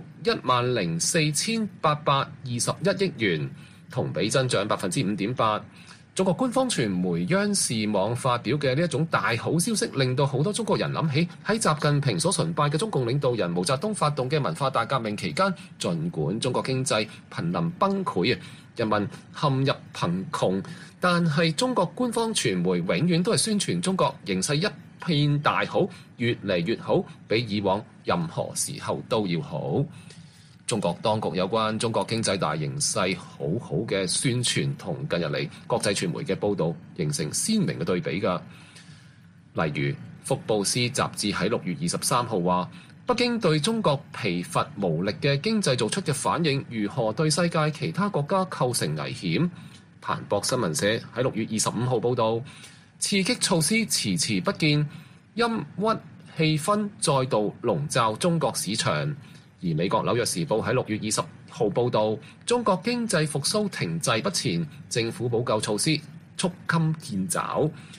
10,04,821億元，同比增長 5.8%。中國官方傳媒央視網發表嘅呢一種大好消息，令到好多中國人諗起喺習近平所崇拜嘅中共領導人毛澤東發動嘅文化大革命期間，儘管中國經濟瀕臨崩潰，人民陷入貧窮，但係中國官方傳媒永遠都係宣傳中國形勢一片大好，越嚟越好，比以往任何時候都要好。中國當局有關中國經濟大形勢好好嘅宣傳，同近日嚟國際傳媒嘅報導形成鮮明嘅對比㗎。例如，福布斯雜誌喺6月23號話，北京對中國疲乏無力嘅經濟做出嘅反應，如何對世界其他國家構成危險？彭博新聞社喺6月25號報導，刺激措施遲遲不見，陰鬱氣氛再度籠罩中國市場。而美國紐約時報喺6月20號報導，中國經濟復甦停滯不前，政府補救措施捉襟見肘。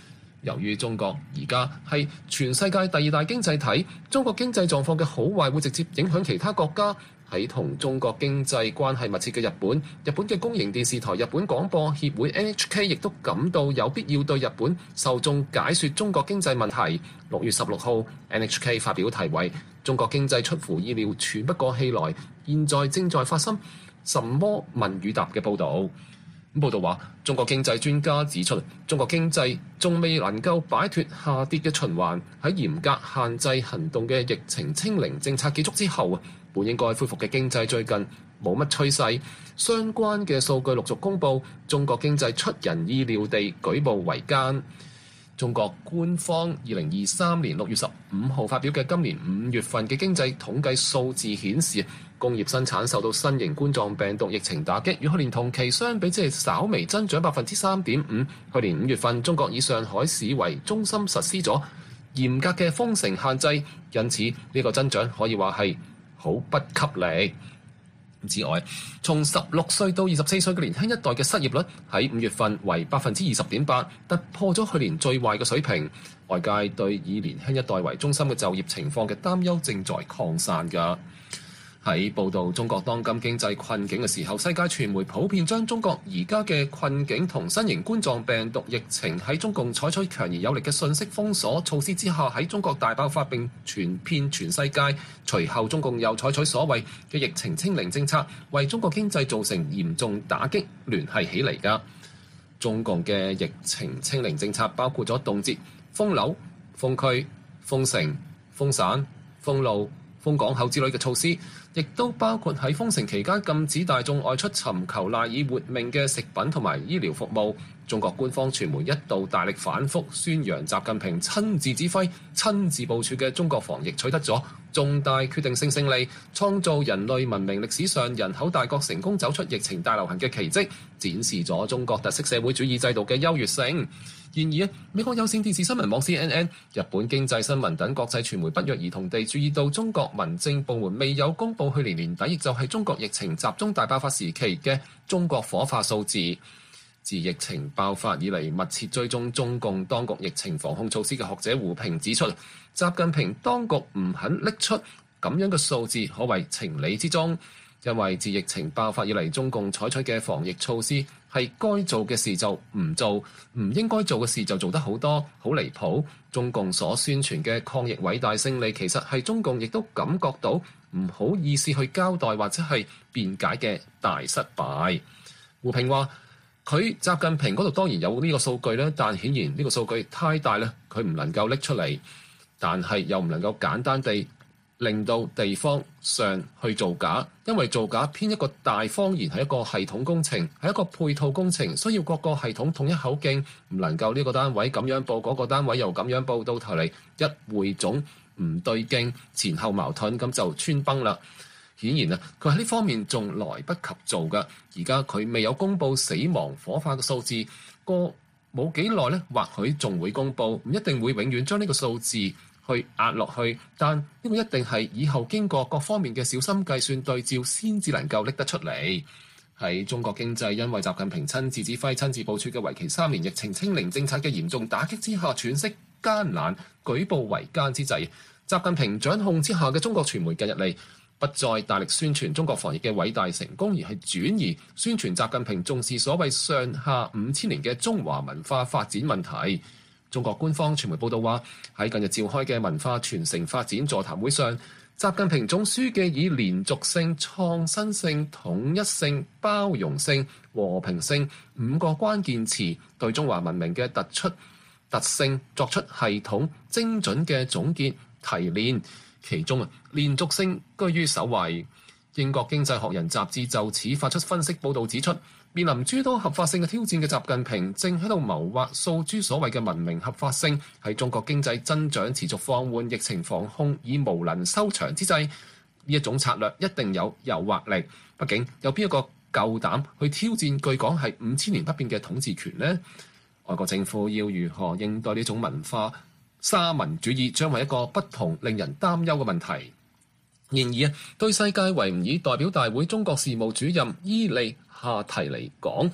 由於中國而家係全世界第2大經濟體，中國經濟狀況嘅好壞會直接影響其他國家。喺同中國經濟關係密切嘅日本嘅公營電視台日本廣播協會 NHK 亦都感到有必要對日本受眾解說中國經濟問題。6月16號 NHK 發表題為《中國經濟出乎意料，喘不過氣來，現在正在發生什麼問與答》嘅報導。報導話，中國經濟專家指出，中國經濟仲未能夠擺脱下跌嘅循環。喺嚴格限制行動嘅疫情清零政策結束之後，本應該恢復嘅經濟最近冇乜趨勢。相關嘅數據陸續公佈，中國經濟出人意料地舉步維艱。中國官方2023年6月15號發表嘅今年5月份嘅經濟統計數字顯示，工業生產受到新型冠狀病毒疫情打擊，與去年同期相比，即係稍微增長3.5%。去年5月份，中國以上海市為中心實施咗嚴格嘅封城限制，因此呢個增長可以話係好不給力。之外，從16歲到24歲嘅年輕一代嘅失業率喺5月份為20.8%，突破咗去年最壞嘅水平。外界對以年輕一代為中心嘅就業情況嘅擔憂正在擴散㗎。喺報導中國當今經濟困境嘅時候，世界傳媒普遍將中國而家嘅困境同新型冠狀病毒疫情喺中共採取強而有力嘅信息封鎖措施之下喺中國大爆發並傳遍全世界。隨後中共又採取所謂嘅疫情清零政策，為中國經濟造成嚴重打擊，聯繫起嚟㗎。中共嘅疫情清零政策包括咗凍結、封樓、封區、封城、封省、封路、封港口之類嘅措施，亦都包括喺封城期間禁止大眾外出尋求賴以活命嘅食品同埋醫療服務。中國官方傳媒一度大力反覆宣揚習近平親自指揮、親自部署嘅中國防疫取得咗重大決定性勝利，創造人類文明歷史上人口大國成功走出疫情大流行嘅奇蹟，展示咗中國特色社會主義制度嘅優越性。然而，美國有線電視新聞網 CNN、日本經濟新聞等國際傳媒不約而同地注意到，中國民政部門未有公佈去年年底，亦就係中國疫情集中大爆發時期嘅中國火化數字。自疫情爆發以嚟，密切追蹤中共當局疫情防控措施嘅學者胡平指出，習近平當局唔肯拎出咁樣嘅數字，可謂情理之中。因為自疫情爆發以嚟，中共採取嘅防疫措施係該做嘅事就唔做，唔應該做嘅事就做得好多，好離譜。中共所宣傳嘅抗疫偉大勝利，其實係中共亦都感覺到唔好意思去交代或者係辯解嘅大失敗。胡平話：佢習近平嗰度當然有呢個數據啦，但顯然呢個數據太大啦，佢唔能夠拎出嚟，但係又唔能夠簡單地令到地方上去造假，因為造假編一個大謊言係一個系統工程，係一個配套工程，需要各個系統統一口徑，唔能夠呢個單位咁樣報，嗰個單位又咁樣報，到頭嚟一匯總唔對勁，前後矛盾，咁就穿崩啦。顯然啊，佢喺呢方面仲來不及做㗎。而家佢未有公佈死亡火化嘅數字，過冇幾耐咧，或許仲會公佈，唔一定會永遠將呢個數字去壓落去，但呢個一定係以後經過各方面嘅小心計算對照，先至能夠拎得出嚟。喺中國經濟因為習近平親自指揮、親自部署嘅為期3年疫情清零政策嘅嚴重打擊之下，喘息艱難、舉步維艱之際，習近平掌控之下嘅中國傳媒近日嚟不再大力宣傳中國防疫嘅偉大成功，而係轉移宣傳習近平重視所謂上下5000年嘅中華文化發展問題。中國官方傳媒報道話，喺近日召開嘅文化傳承發展座談會上，習近平總書記以連續性、創新性、統一性、包容性、和平性5個關鍵詞，對中華文明嘅突出特性作出系統精準嘅總結提煉。其中連續性居於首位。英國經濟學人雜誌就此發出分析報導，指出面臨諸多合法性嘅挑戰嘅習近平，正喺度謀劃訴諸所謂嘅文明合法性。喺中國經濟增長持續放緩、疫情防控已無能收場之際，呢一種策略一定有誘惑力。畢竟有邊一個夠膽去挑戰據講係5000年不變嘅統治權呢？外國政府要如何應對呢種文化沙文主義，將為一個不同令人擔憂嘅問題。然而對世界維吾爾代表大會中國事務主任伊利夏提嚟講，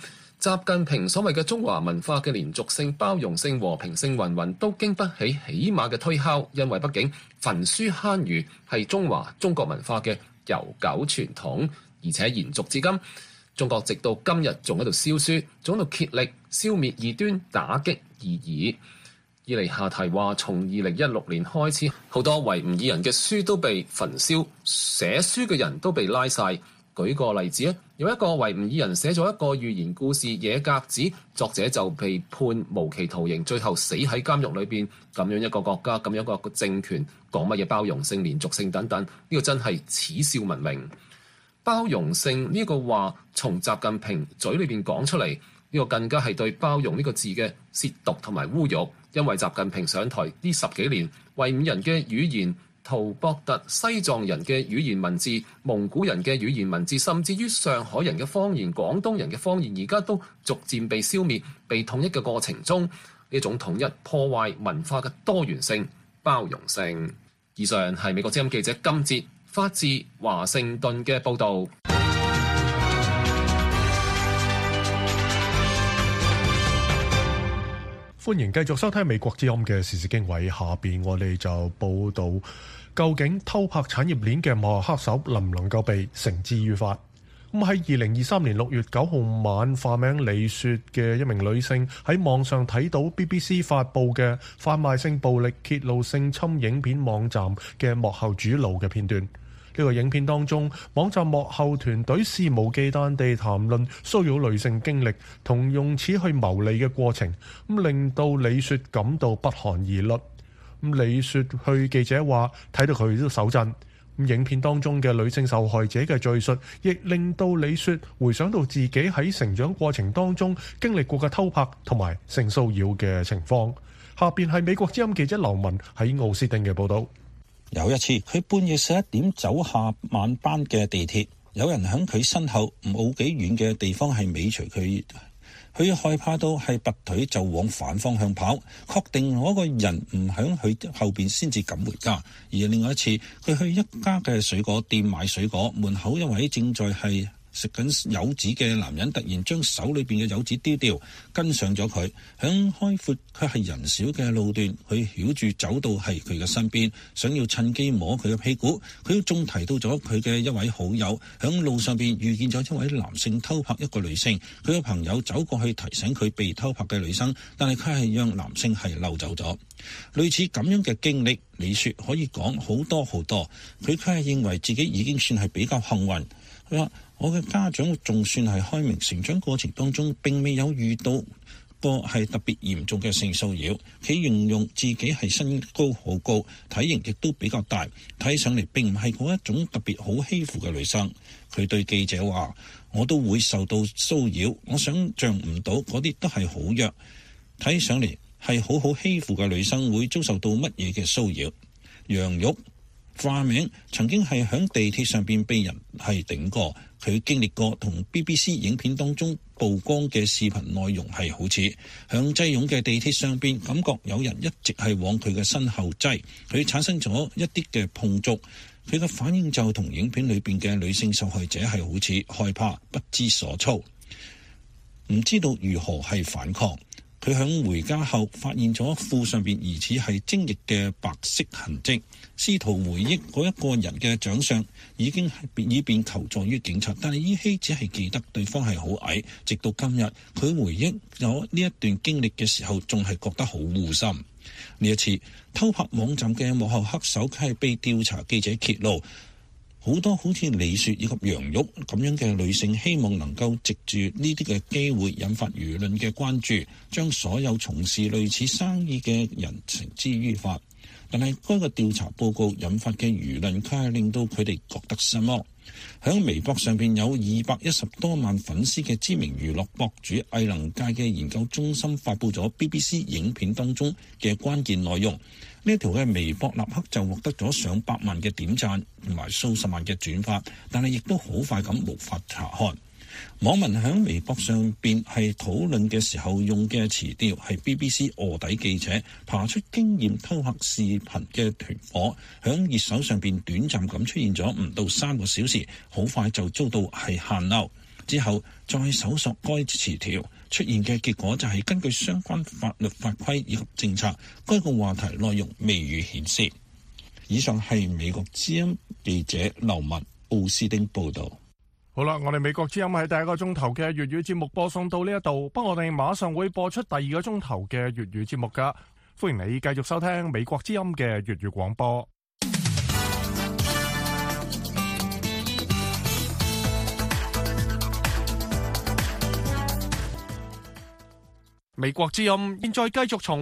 習近平所謂嘅中華文化嘅連續性、包容性、和平性云云，都經不起起碼嘅推敲，因為畢竟焚書坑儒係中國文化嘅悠久傳統，而且延續至今。中國直到今日仲喺度燒書，仲喺度竭力消滅異端、打擊異議。伊利夏提話，從2016年開始，好多維吾爾人嘅書都被焚燒，寫書嘅人都被拉晒。舉個例子啊，有一個維吾爾人寫咗一個寓言故事《野格子》，作者就被判無期徒刑，最後死喺監獄裏邊。咁樣一個國家，咁樣一個政權，講乜嘢包容性、連續性等等，呢個真係恥笑聞名。包容性呢個話從習近平嘴裏邊講出嚟，呢個更加係對包容呢個字嘅褻瀆同埋侮辱。因為習近平上台呢10幾年，維吾人嘅語言、圖博特西藏人嘅語言文字、蒙古人嘅語言文字，甚至於上海人嘅方言、廣東人嘅方言，而家都逐漸被消滅、被統一嘅過程中，呢種統一破壞文化嘅多元性、包容性。以上係美國之音記者金哲發自華盛頓嘅報導。
歡迎繼續收聽美國之音嘅時事經緯，下邊我哋就報導究竟偷拍產業鏈嘅幕後黑手能唔能夠被繩之於法？咁喺2023年6月9號晚，化名李雪嘅一名女性喺網上睇到 BBC 發布嘅販賣性暴力揭露性侵影片網站嘅幕後主腦嘅片段。呢個影片當中，網站幕後團隊肆無忌憚地談論騷擾女性經歷同用此去牟利嘅過程，咁令到李雪感到不寒而栗。咁李雪去記者話睇到佢都手震。影片當中嘅女性受害者嘅敘述，亦令到李雪回想到自己喺成長過程當中經歷過嘅偷拍同埋性騷擾嘅情況。下邊係美國之音記者劉文喺奧斯汀嘅報導。
有一次，佢半夜11點走下晚班嘅地鐵，有人喺佢身後冇幾遠嘅地方係尾隨佢。佢害怕到係拔腿就往反方向跑，確定嗰個人唔喺佢後邊先至敢回家。而另外一次，佢去一家嘅水果店買水果，門口一位正在係食緊柚子嘅男人突然將手裏邊嘅柚子丟掉，跟上咗佢，響開闊佢係人少嘅路段，佢繞住走到係佢嘅身邊，想要趁機摸佢嘅屁股。佢仲提到咗佢嘅一位好友響路上邊遇見咗一位男性偷拍一個女性，佢嘅朋友走過去提醒佢被偷拍嘅女生，但係佢係讓男性係漏走咗。類似咁樣嘅經歷，李雪可以講好多好多。佢係認為自己已經算係比較幸運。佢話：我嘅家長仲算係開明，成長過程當中並未有遇到過係特別嚴重嘅性騷擾。佢形容自己係身高好高，體型亦都比較大，睇上嚟並唔係嗰一種特別好欺負嘅女生。佢對記者話：我都會受到騷擾，我想像唔到嗰啲都係好弱，睇上嚟係好好欺負嘅女生會遭受到乜嘢嘅騷擾。楊玉化名曾經係響地鐵上邊被人係頂過，佢經歷過同 BBC 影片當中曝光嘅視頻內容係好似響擠擁嘅地鐵上邊，感覺有人一直係往佢嘅身後擠，佢產生咗一啲嘅碰觸，佢嘅反應就同影片裏邊嘅女性受害者係好似害怕、不知所措，唔知道如何係反抗。佢響回家後發現咗褲上邊疑似係精液嘅白色痕跡，試圖回憶嗰一個人嘅長相，以便求助於警察，但係依稀只係記得對方係好矮。直到今日，佢回憶咗呢一段經歷嘅時候，仲係覺得好惡心。呢一次偷拍網站嘅幕後黑手，佢係被調查記者揭露。好多好似李雪以及楊玉咁樣嘅女性，希望能夠藉住呢啲嘅機會引發輿論嘅關注，將所有從事類似生意嘅人繩之於法。但係該個調查報告引發嘅輿論，卻係令到佢哋覺得失望。喺微博上邊有210多萬粉絲嘅知名娛樂博主藝能界嘅研究中心發布咗 BBC 影片當中嘅關鍵內容。呢條嘅微博立刻就獲得咗上百萬嘅點讚同埋數十萬嘅轉發，但係亦都好快咁無法查看。網民喺微博上邊係討論嘅時候用嘅詞調係 BBC 臥底記者爬出經驗偷拍視頻嘅團伙，喺熱搜上邊短暫咁出現咗唔到3個小時，好快就遭到係限流。 之後再搜索該詞條，出現嘅結果就係根據相關法律法規以及政策，該個話題內容未予顯示。以上係美國之音記者劉文奧斯丁報道。
好啦，我哋美國之音喺第一個鐘頭嘅粵語節目播送到呢一度，不過我哋馬上會播出第二個鐘頭嘅粵語節目噶，歡迎你繼續收聽美國之音嘅粵語廣播。美國之音現在繼續從